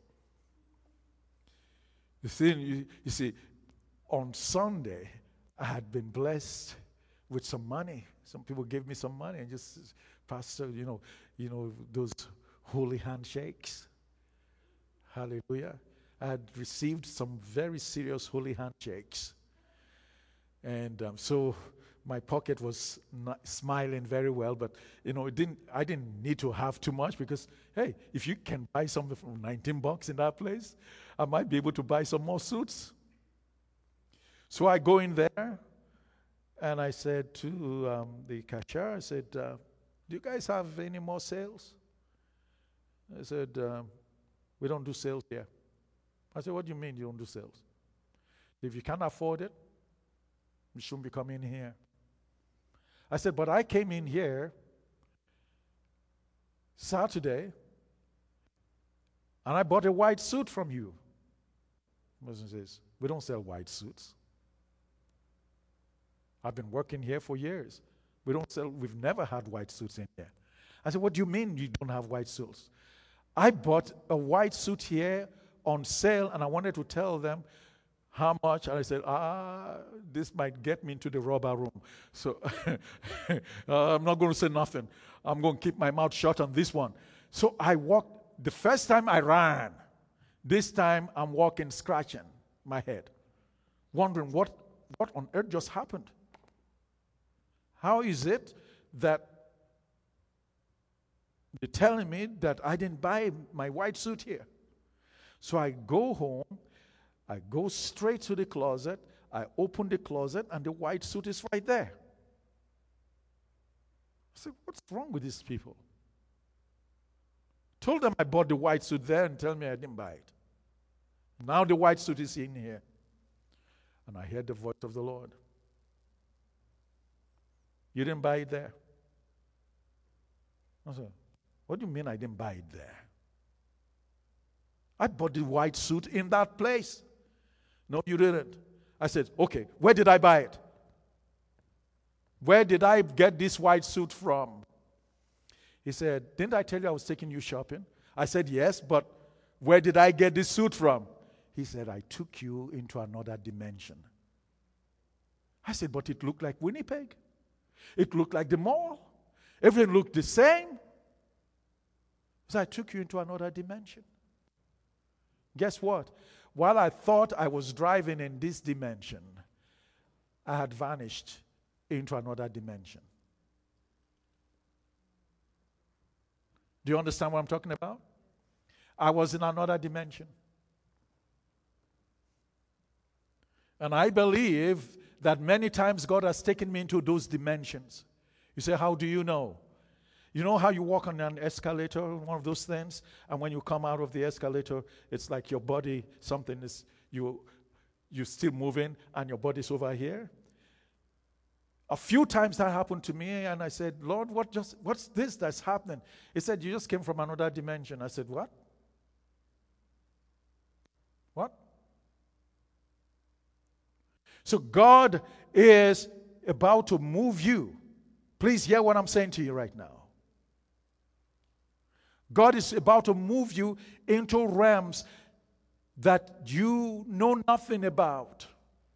You see, on Sunday, I had been blessed with some money. Some people gave me some money and just, Pastor, those holy handshakes. Hallelujah. I had received some very serious holy handshakes. And so my pocket was not smiling very well, but I didn't need to have too much because, hey, if you can buy something for $19 in that place, I might be able to buy some more suits. So I go in there and I said to the cashier, I said, do you guys have any more sales? I said, we don't do sales here. I said, what do you mean you don't do sales? If you can't afford it, you shouldn't be coming here. I said, but I came in here Saturday and I bought a white suit from you. The person says, we don't sell white suits. I've been working here for years. We've never had white suits in here. I said, what do you mean you don't have white suits? I bought a white suit here on sale and I wanted to tell them how much, and I said, this might get me into the robber room. So I'm not going to say nothing. I'm going to keep my mouth shut on this one. So I walked. The first time I ran. This time I'm walking, scratching my head, wondering what on earth just happened. How is it that they're telling me that I didn't buy my white suit here? So I go home. I go straight to the closet, I open the closet, and the white suit is right there. I said, what's wrong with these people? Told them I bought the white suit there and tell me I didn't buy it. Now the white suit is in here. And I heard the voice of the Lord. You didn't buy it there? I said, what do you mean I didn't buy it there? I bought the white suit in that place. No, you didn't. I said, okay, where did I buy it? Where did I get this white suit from? He said, didn't I tell you I was taking you shopping? I said, yes, but where did I get this suit from? He said, I took you into another dimension. I said, but it looked like Winnipeg. It looked like the mall. Everything looked the same. So I took you into another dimension. Guess what? While I thought I was driving in this dimension, I had vanished into another dimension. Do you understand what I'm talking about? I was in another dimension. And I believe that many times God has taken me into those dimensions. You say, how do you know? You know how you walk on an escalator, one of those things, and when you come out of the escalator, it's like your body, something is, you're still moving, and your body's over here? A few times that happened to me, and I said, Lord, what's this that's happening? He said, you just came from another dimension. I said, what? What? So God is about to move you. Please hear what I'm saying to you right now. God is about to move you into realms that you know nothing about.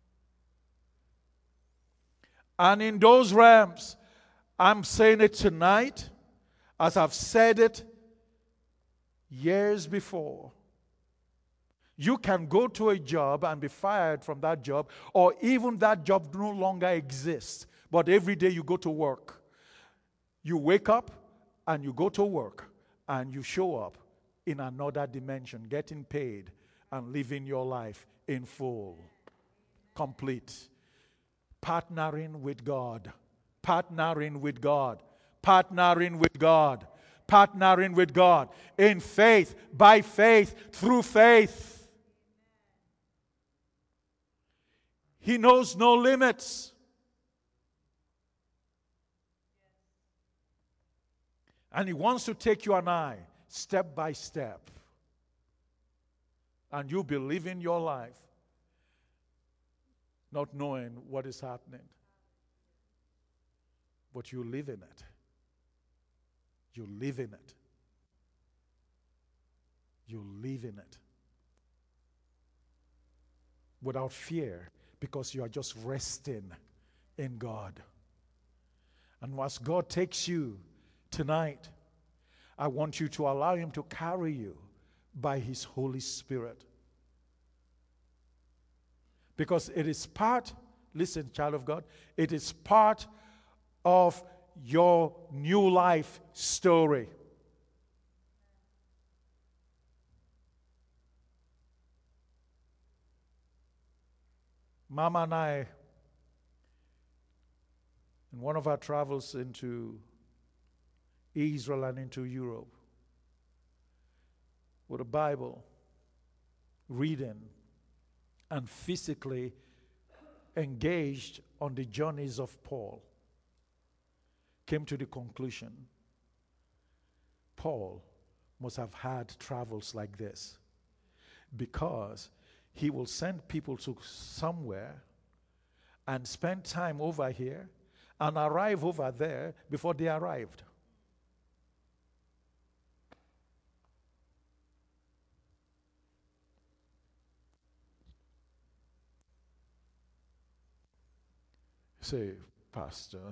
And in those realms, I'm saying it tonight, as I've said it years before. You can go to a job and be fired from that job, or even that job no longer exists. But every day you go to work. You wake up and you go to work. And you show up in another dimension, getting paid and living your life in full, complete. Partnering with God. Partnering with God. Partnering with God. Partnering with God. In faith, by faith, through faith. He knows no limits. And he wants to take you and I step by step. And you be living your life not knowing what is happening. But you live in it. You live in it. You live in it. Without fear, because you are just resting in God. And as God takes you tonight, I want you to allow Him to carry you by His Holy Spirit. Because it is part, listen, child of God, it is part of your new life story. Mama and I, in one of our travels into Israel and into Europe, with a Bible, reading, and physically engaged on the journeys of Paul, came to the conclusion Paul must have had travels like this, because he will send people to somewhere and spend time over here and arrive over there before they arrived. Say, Pastor,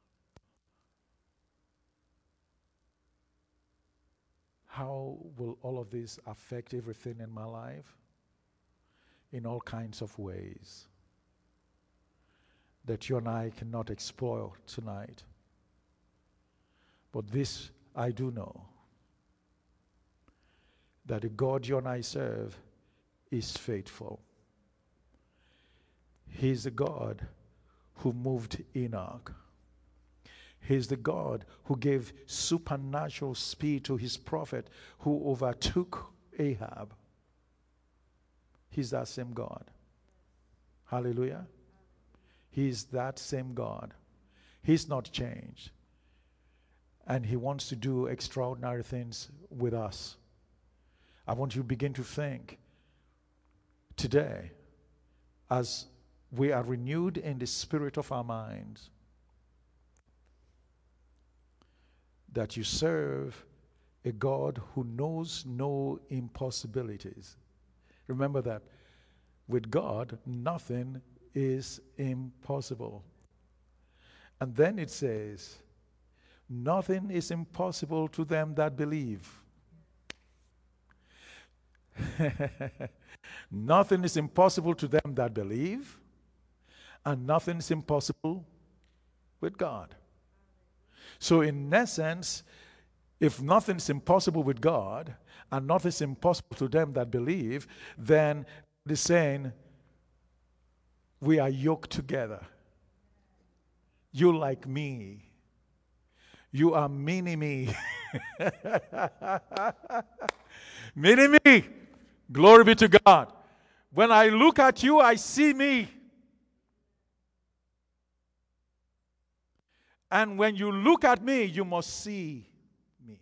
how will all of this affect everything in my life? In all kinds of ways that you and I cannot explore tonight. But this I do know, that the God you and I serve is faithful. He is the God who moved Enoch. He is the God who gave supernatural speed to his prophet who overtook Ahab. He's that same God. Hallelujah. He's that same God. He's not changed. And He wants to do extraordinary things with us. I want you to begin to think today, as we are renewed in the spirit of our minds, that you serve a God who knows no impossibilities. Remember that with God, nothing is impossible. And then it says, nothing is impossible to them that believe. Nothing is impossible to them that believe, and nothing is impossible with God. So in essence, if nothing's impossible with God, and nothing's impossible to them that believe, then the saying, we are yoked together. You like me. You are mini-me. Mini-me. Glory be to God. When I look at you, I see me. And when you look at me, you must see me.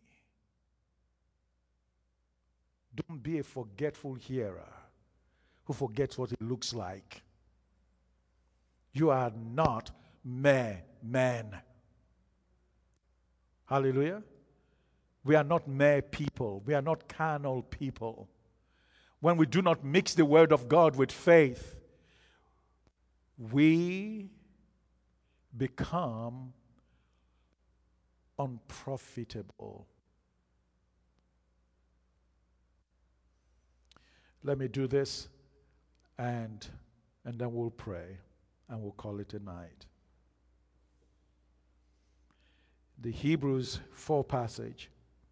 Don't be a forgetful hearer who forgets what it looks like. You are not mere men. Hallelujah. We are not mere people. We are not carnal people. When we do not mix the word of God with faith, we become unprofitable. Let me do this, and then we'll pray, and we'll call it a night. The Hebrews 4 passage.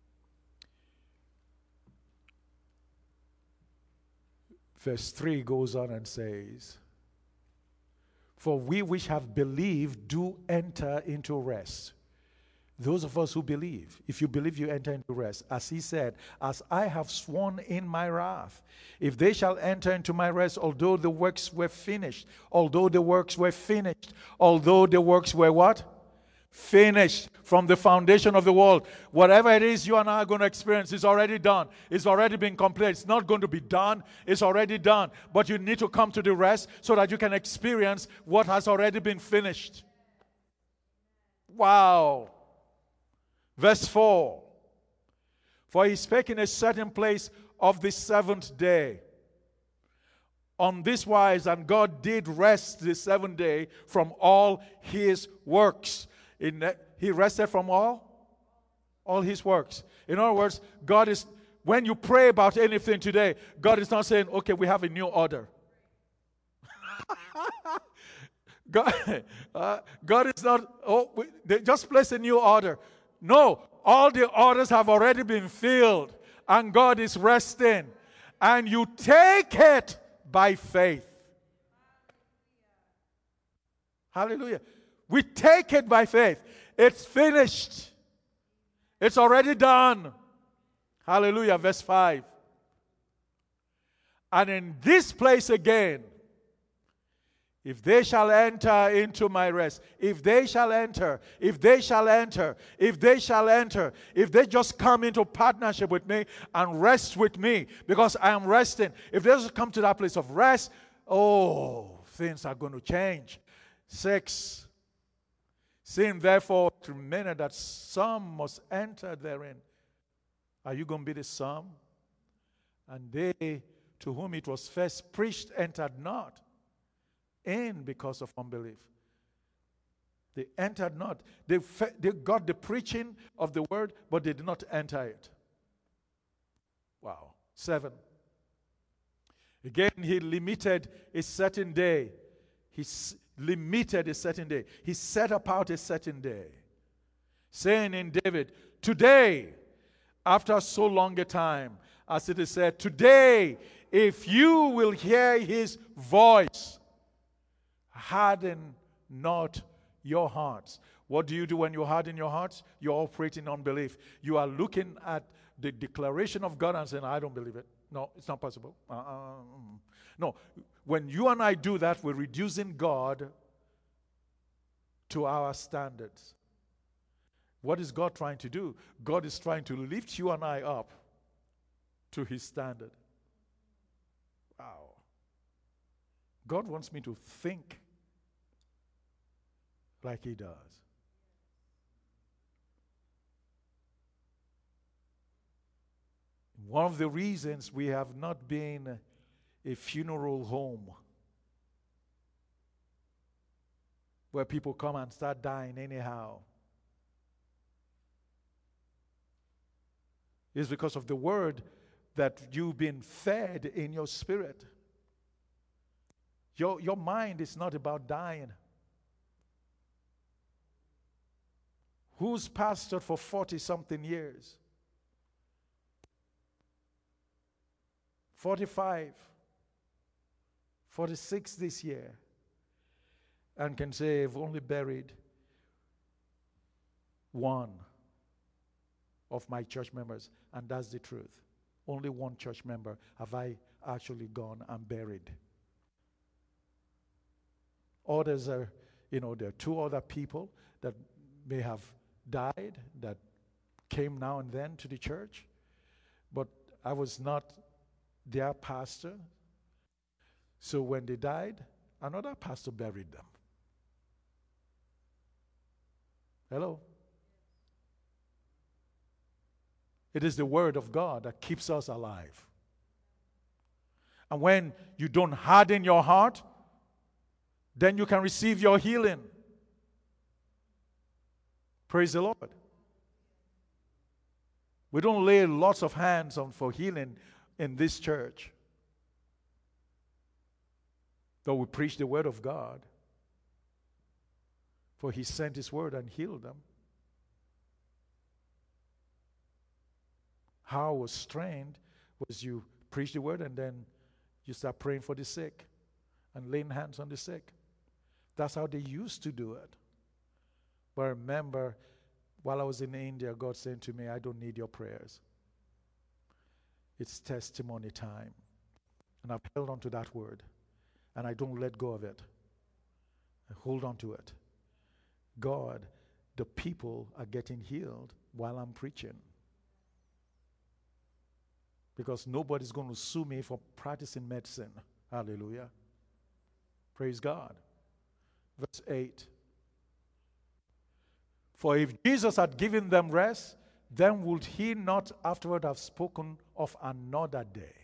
Verse 3 goes on and says, for we which have believed do enter into rest. Those of us who believe, if you believe, you enter into rest. As he said, as I have sworn in my wrath, if they shall enter into my rest, although the works were finished, although the works were finished, although the works were what? Finished from the foundation of the world. Whatever it is you and I are going to experience is already done. It's already been completed. It's not going to be done. It's already done. But you need to come to the rest so that you can experience what has already been finished. Wow. Verse 4. For he spake in a certain place of the seventh day. On this wise, and God did rest the seventh day from all his works. He rested from all his works. In other words, God is, when you pray about anything today, God is not saying, okay, we have a new order. God is not, they just place a new order. No, all the orders have already been filled, and God is resting. And you take it by faith. Hallelujah. We take it by faith. It's finished. It's already done. Hallelujah. Verse 5. And in this place again, if they shall enter into my rest, if they shall enter, if they shall enter, if they shall enter, if they just come into partnership with me and rest with me, because I am resting, if they just come to that place of rest, things are going to change. 6. Seeing therefore to many that some must enter therein. Are you going to be the some? And they to whom it was first preached entered not in because of unbelief. They entered not. They got the preaching of the word, but they did not enter it. Wow. 7. Again, he limited a certain day. He limited a certain day. He set apart a certain day, saying in David, today, after so long a time, as it is said, today, if you will hear his voice, harden not your hearts. What do you do when you harden your hearts? You're operating unbelief. You are looking at the declaration of God and saying, I don't believe it. No, it's not possible. No, when you and I do that, we're reducing God to our standards. What is God trying to do? God is trying to lift you and I up to his standard. Wow. God wants me to think like he does. One of the reasons we have not been a funeral home where people come and start dying anyhow is because of the word that you've been fed in your spirit. Your mind is not about dying. Who's pastored for 40-something years? 45, 46 this year, and can say, I've only buried one of my church members, and that's the truth. Only one church member have I actually gone and buried. Others are, there are 2 other people that may have died that came now and then to the church, but I was not their pastor. So when they died, another pastor buried them. Hello? It is the word of God that keeps us alive. And when you don't harden your heart, then you can receive your healing. Praise the Lord. We don't lay lots of hands on for healing in this church. Though we preach the word of God. For he sent his word and healed them. How I was trained was you preach the word and then you start praying for the sick and laying hands on the sick. That's how they used to do it. But I remember while I was in India, God saying to me, I don't need your prayers. It's testimony time. And I've held on to that word. And I don't let go of it. I hold on to it. God the people are getting healed while I'm preaching. Because nobody's going to sue me for practicing medicine. Hallelujah. Praise God. Verse 8. For if Jesus had given them rest, then would he not afterward have spoken of another day?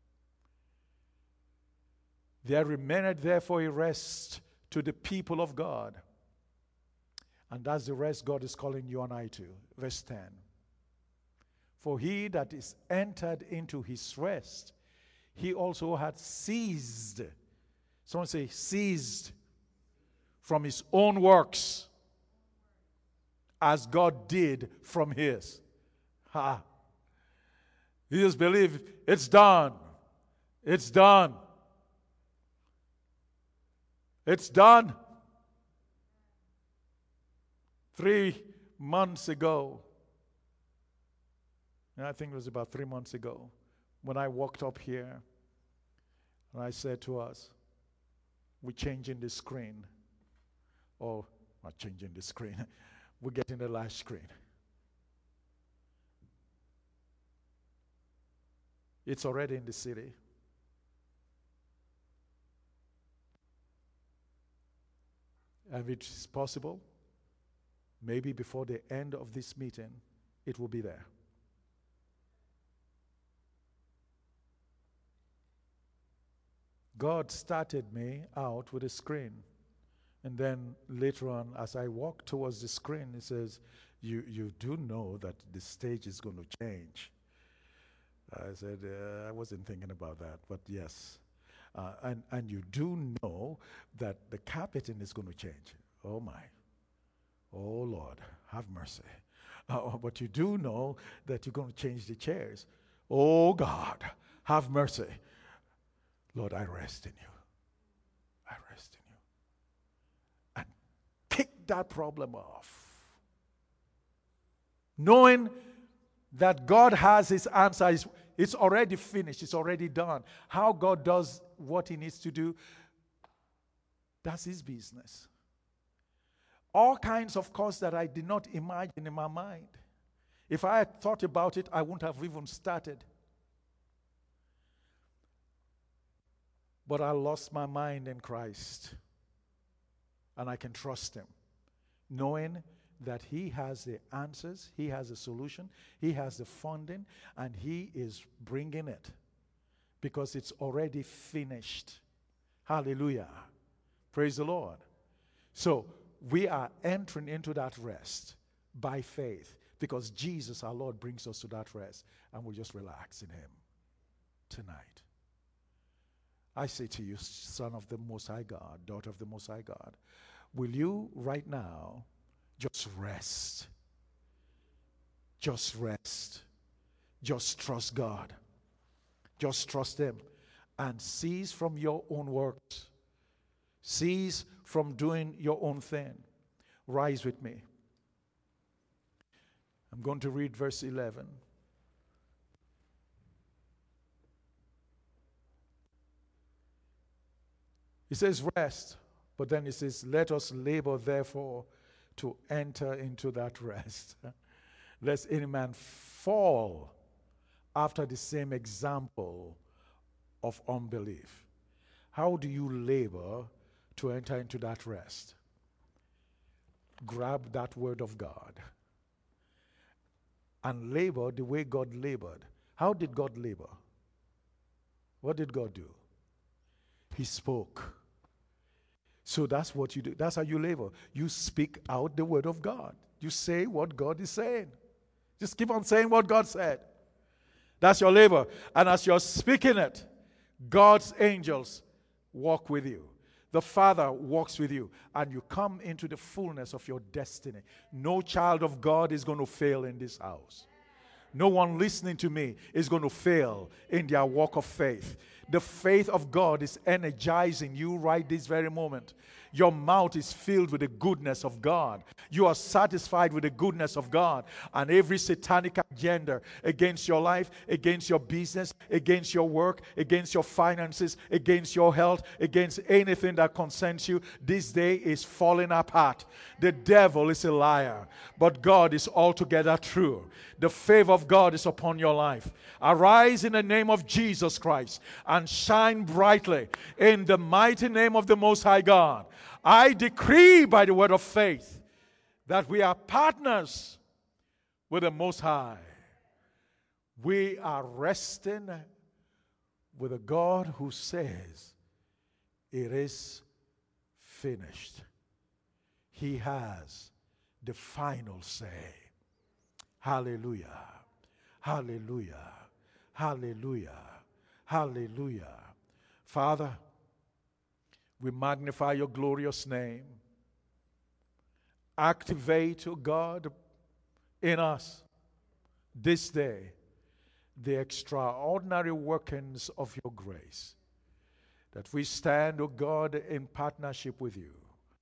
There remained therefore a rest to the people of God. And that's the rest God is calling you and I to. Verse 10. For he that is entered into his rest, he also had ceased. Someone say, ceased from his own works, as God did from his. Ha! You just believe it's done. It's done. It's done. 3 months ago, and I think it was about 3 months ago, when I walked up here, and I said to us, we're changing the screen. Or, not changing the screen. We're getting the large screen. It's already in the city. And if it's possible, maybe before the end of this meeting, it will be there. God started me out with a screen. And then later on, as I walk towards the screen, he says, you do know that the stage is going to change. I said, I wasn't thinking about that, but yes. And you do know that the carpeting is going to change. Oh my. Oh Lord, have mercy. But you do know that you're going to change the chairs. Oh God, have mercy. Lord, I rest in you. I rest in you. And kick that problem off. Knowing that God has his answer. It's already finished. It's already done. How God does what he needs to do, that's his business. All kinds of costs that I did not imagine in my mind. If I had thought about it, I wouldn't have even started. But I lost my mind in Christ. And I can trust him. Knowing that he has the answers, he has the solution, he has the funding, and he is bringing it. Because it's already finished. Hallelujah. Praise the Lord. So, we are entering into that rest by faith. Because Jesus, our Lord, brings us to that rest. And we'll just relax in him tonight. I say to you, son of the Most High God, daughter of the Most High God, will you right now just rest? Just rest. Just trust God. Just trust him. And cease from your own works. Cease from doing your own thing. Rise with me. I'm going to read verse 11. He says rest, but then he says, let us labor therefore to enter into that rest. Lest any man fall after the same example of unbelief. How do you labor to enter into that rest? Grab that word of God and labor the way God labored. How did God labor? What did God do? He spoke. So that's what you do. That's how you labor. You speak out the word of God. You say what God is saying. Just keep on saying what God said. That's your labor. And as you're speaking it, God's angels walk with you. The Father walks with you. And you come into the fullness of your destiny. No child of God is going to fail in this house. No one listening to me is going to fail in their walk of faith. The faith of God is energizing you right this very moment. Your mouth is filled with the goodness of God. You are satisfied with the goodness of God. And every satanic agenda against your life, against your business, against your work, against your finances, against your health, against anything that concerns you, this day is falling apart. The devil is a liar, but God is altogether true. The favor of God is upon your life. Arise in the name of Jesus Christ and shine brightly in the mighty name of the Most High God. I decree by the word of faith that we are partners with the Most High. We are resting with a God who says, it is finished. He has the final say. Hallelujah. Hallelujah. Hallelujah. Hallelujah. Father, we magnify your glorious name. Activate, O God, in us this day the extraordinary workings of your grace, that we stand, O God, in partnership with you.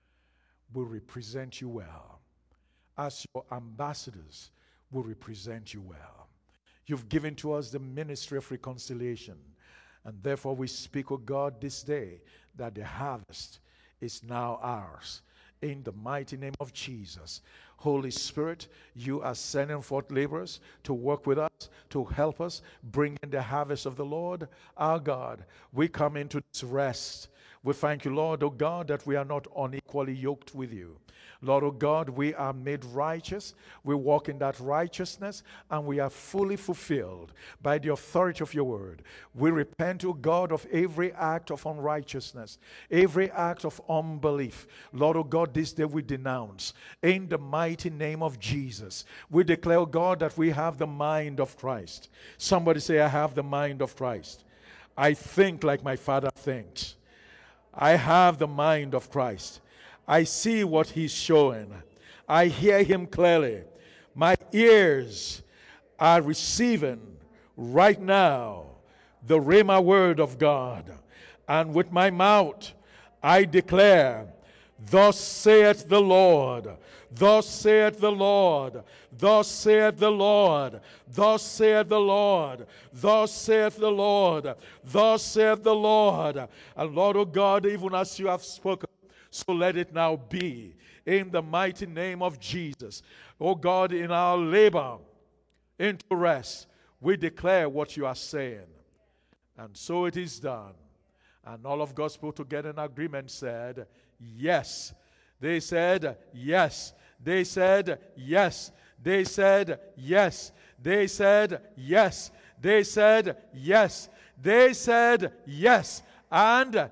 We represent you well. As your ambassadors, we represent you well. You've given to us the ministry of reconciliation, and therefore we speak, O God, this day that the harvest is now ours. In the mighty name of Jesus. Holy Spirit, you are sending forth laborers to work with us, to help us bring in the harvest of the Lord our God. We come into this rest. We thank you, Lord, O God, that we are not unequally yoked with you. Lord, O God, we are made righteous. We walk in that righteousness, and we are fully fulfilled by the authority of your word. We repent, O God, of every act of unrighteousness, every act of unbelief. Lord, O God, this day we denounce in the mighty name of Jesus. We declare, O God, that we have the mind of Christ. Somebody say, I have the mind of Christ. I think like my Father thinks. I have the mind of Christ. I see what he's showing. I hear him clearly. My ears are receiving right now the Rhema word of God. And with my mouth I declare, thus saith the Lord, thus saith the Lord, thus saith the Lord, thus saith the Lord, thus saith the Lord, thus saith the Lord. And Lord, O God, even as you have spoken, so let it now be in the mighty name of Jesus. Oh God, in our labor into rest, we declare what you are saying. And so it is done. And all of God's people together in agreement said, yes. They said, yes. They said, yes. They said, yes. They said, yes. They said, yes. They said, yes. And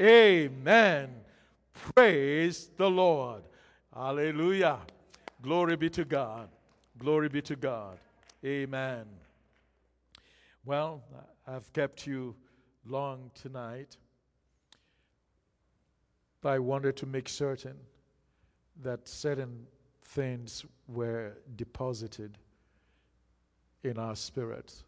amen. Praise the Lord. Hallelujah. Glory be to God. Glory be to God. Amen. Well, I've kept you long tonight, but I wanted to make certain that certain things were deposited in our spirits,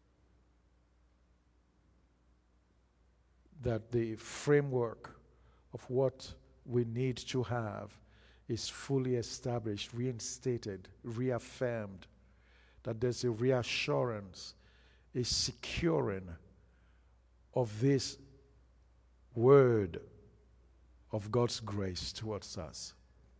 that the framework of what we need to have is fully established, reinstated, reaffirmed, that there's a reassurance, a securing of this word of God's grace towards us.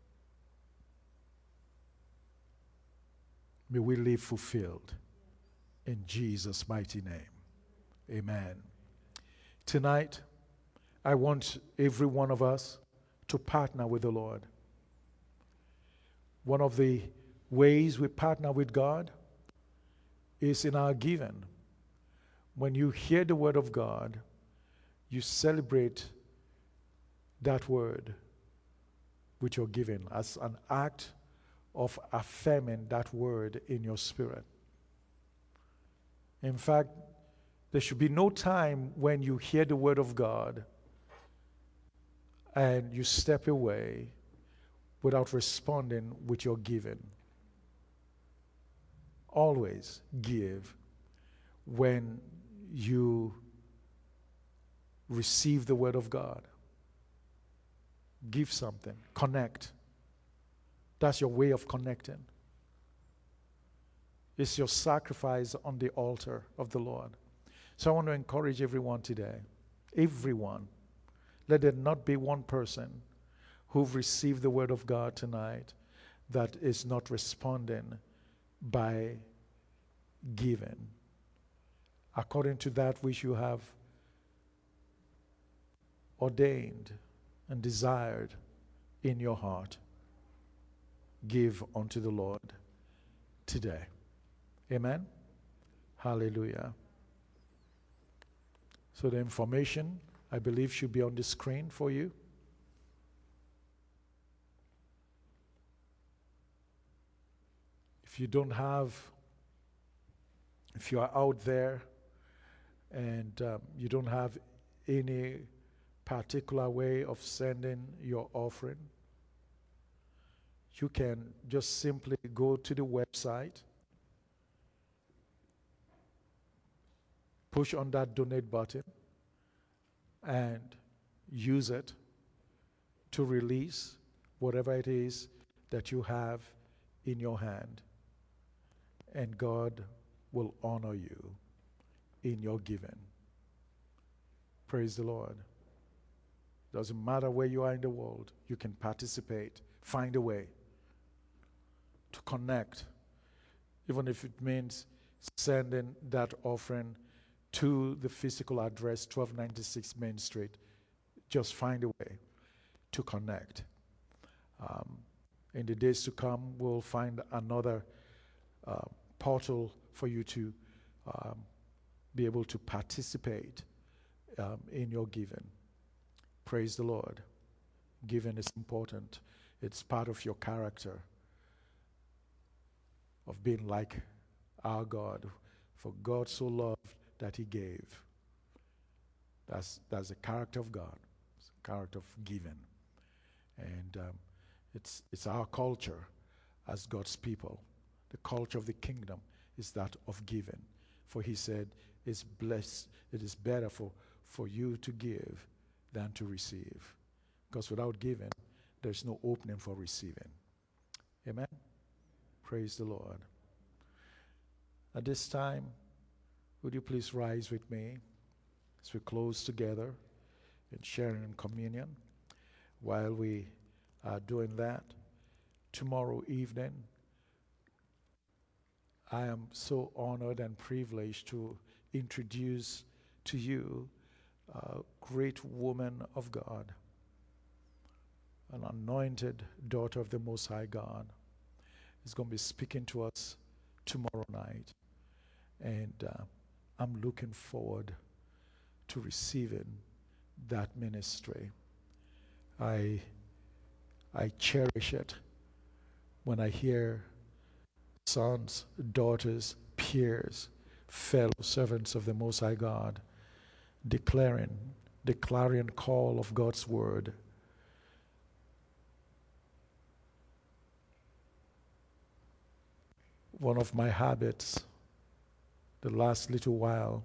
May we live fulfilled in Jesus' mighty name. Amen. Tonight, I want every one of us to partner with the Lord. One of the ways we partner with God is in our giving. When you hear the word of God, you celebrate that word with your giving as an act of affirming that word in your spirit. In fact, there should be no time when you hear the word of God and you step away without responding with your giving. Always give when you receive the word of God. Give something. Connect. That's your way of connecting. It's your sacrifice on the altar of the Lord. So I want to encourage everyone today. Everyone. Let there not be one person who've received the word of God tonight that is not responding by giving according to that which you have ordained and desired in your heart. Give unto the Lord today. Amen. Hallelujah. So the information, I believe, should be on the screen for you. If you don't have, if you are out there and you don't have any particular way of sending your offering, you can just simply go to the website, push on that donate button, and use it to release whatever it is that you have in your hand. And God will honor you in your giving. Praise the Lord. Doesn't matter where you are in the world, you can participate. Find a way to connect, even if it means sending that offering to the physical address, 1296 Main Street. Just find a way to connect. In the days to come, we'll find another portal for you to be able to participate in your giving. Praise the Lord. Giving is important. It's part of your character of being like our God. For God so loved that he gave. That's the character of God. It's the character of giving. And it's our culture as God's people. The culture of the kingdom is that of giving. For he said, it's blessed, it is better for you to give than to receive. Because without giving, there's no opening for receiving. Amen? Praise the Lord. At this time, would you please rise with me as we close together in sharing in communion? While we are doing that, tomorrow evening, I am so honored and privileged to introduce to you a great woman of God, an anointed daughter of the Most High God. Is going to be speaking to us tomorrow night. And I'm looking forward to receiving that ministry. I cherish it when I hear sons, daughters, peers, fellow servants of the Most High God declaring the clarion call of God's word. One of my habits the last little while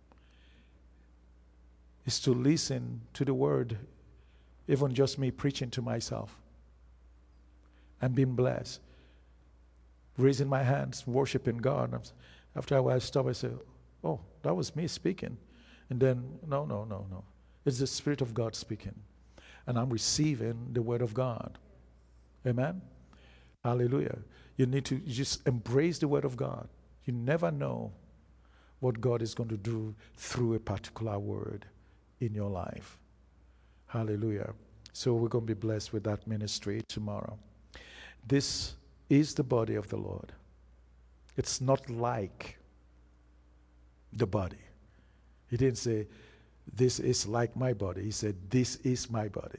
is to listen to the word, even just me preaching to myself and being blessed, raising my hands, worshiping God. After a while I stop, I say, oh, that was me speaking. And then, no. It's the Spirit of God speaking. And I'm receiving the word of God. Amen? Hallelujah. You need to just embrace the word of God. You never know what God is going to do through a particular word in your life. Hallelujah. So we're going to be blessed with that ministry tomorrow. This is the body of the Lord. It's not like the body. He didn't say, this is like my body. He said, this is my body.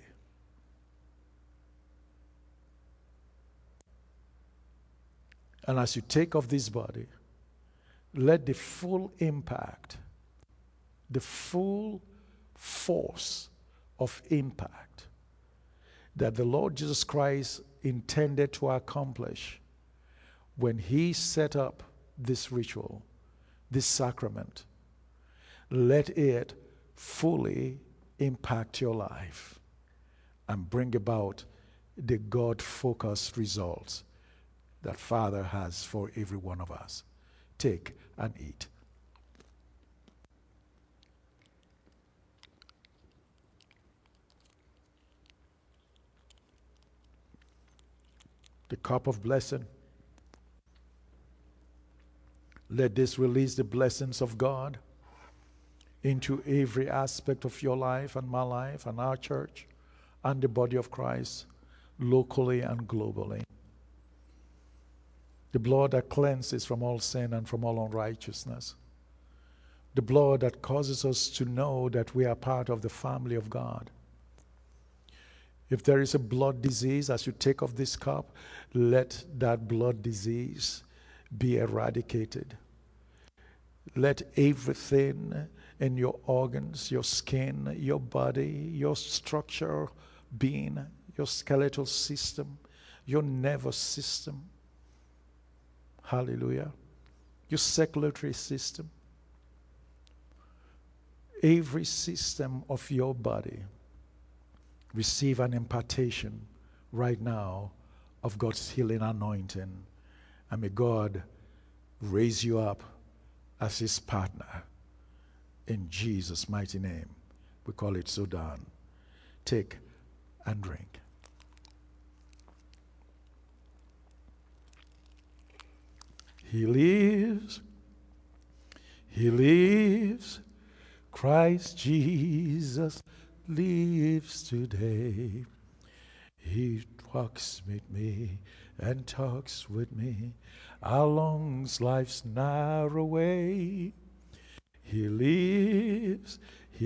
And as you take of this body, let the full impact, the full force of impact that the Lord Jesus Christ intended to accomplish when he set up this ritual, this sacrament, let it fully impact your life and bring about the God-focused results that Father has for every one of us. Take and eat. The cup of blessing. Let this release the blessings of God into every aspect of your life and my life and our church and the body of Christ, locally and globally. The blood that cleanses from all sin and from all unrighteousness. The blood that causes us to know that we are part of the family of God. If there is a blood disease, as you take of this cup, let that blood disease be eradicated. Let everything in your organs, your skin, your body, your structure, being, your skeletal system, your nervous system, hallelujah, your circulatory system, every system of your body receive an impartation right now of God's healing anointing. And may God raise you up as his partner. In Jesus' mighty name, we call it so done. Take and drink. He lives. He lives. Christ Jesus lives today. He walks with me and talks with me along life's narrow way. He lives,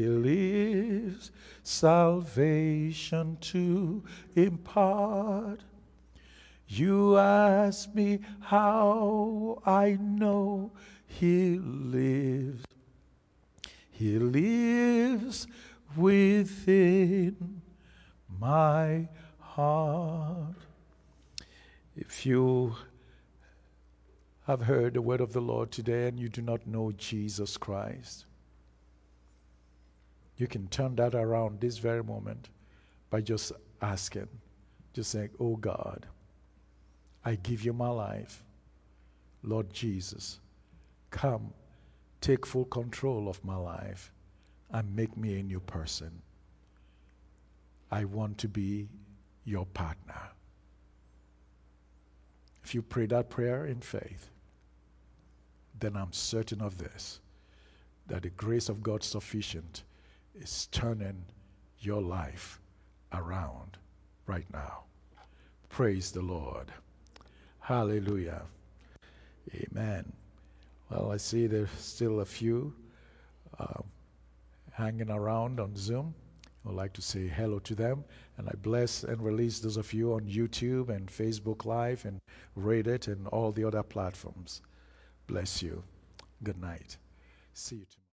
salvation to impart. You ask me how I know he lives. He lives within my heart. If you have heard the word of the Lord today and you do not know Jesus Christ, you can turn that around this very moment by just asking, just saying, oh God, I give you my life. Lord Jesus, come, take full control of my life and make me a new person. I want to be your partner. If you pray that prayer in faith, then I'm certain of this, that the grace of God sufficient is turning your life around right now. Praise the Lord. Hallelujah. Amen. Well, I see there's still a few hanging around on Zoom. I would like to say hello to them, and I bless and release those of you on YouTube and Facebook Live and Reddit and all the other platforms. Bless you. Good night. See you tomorrow.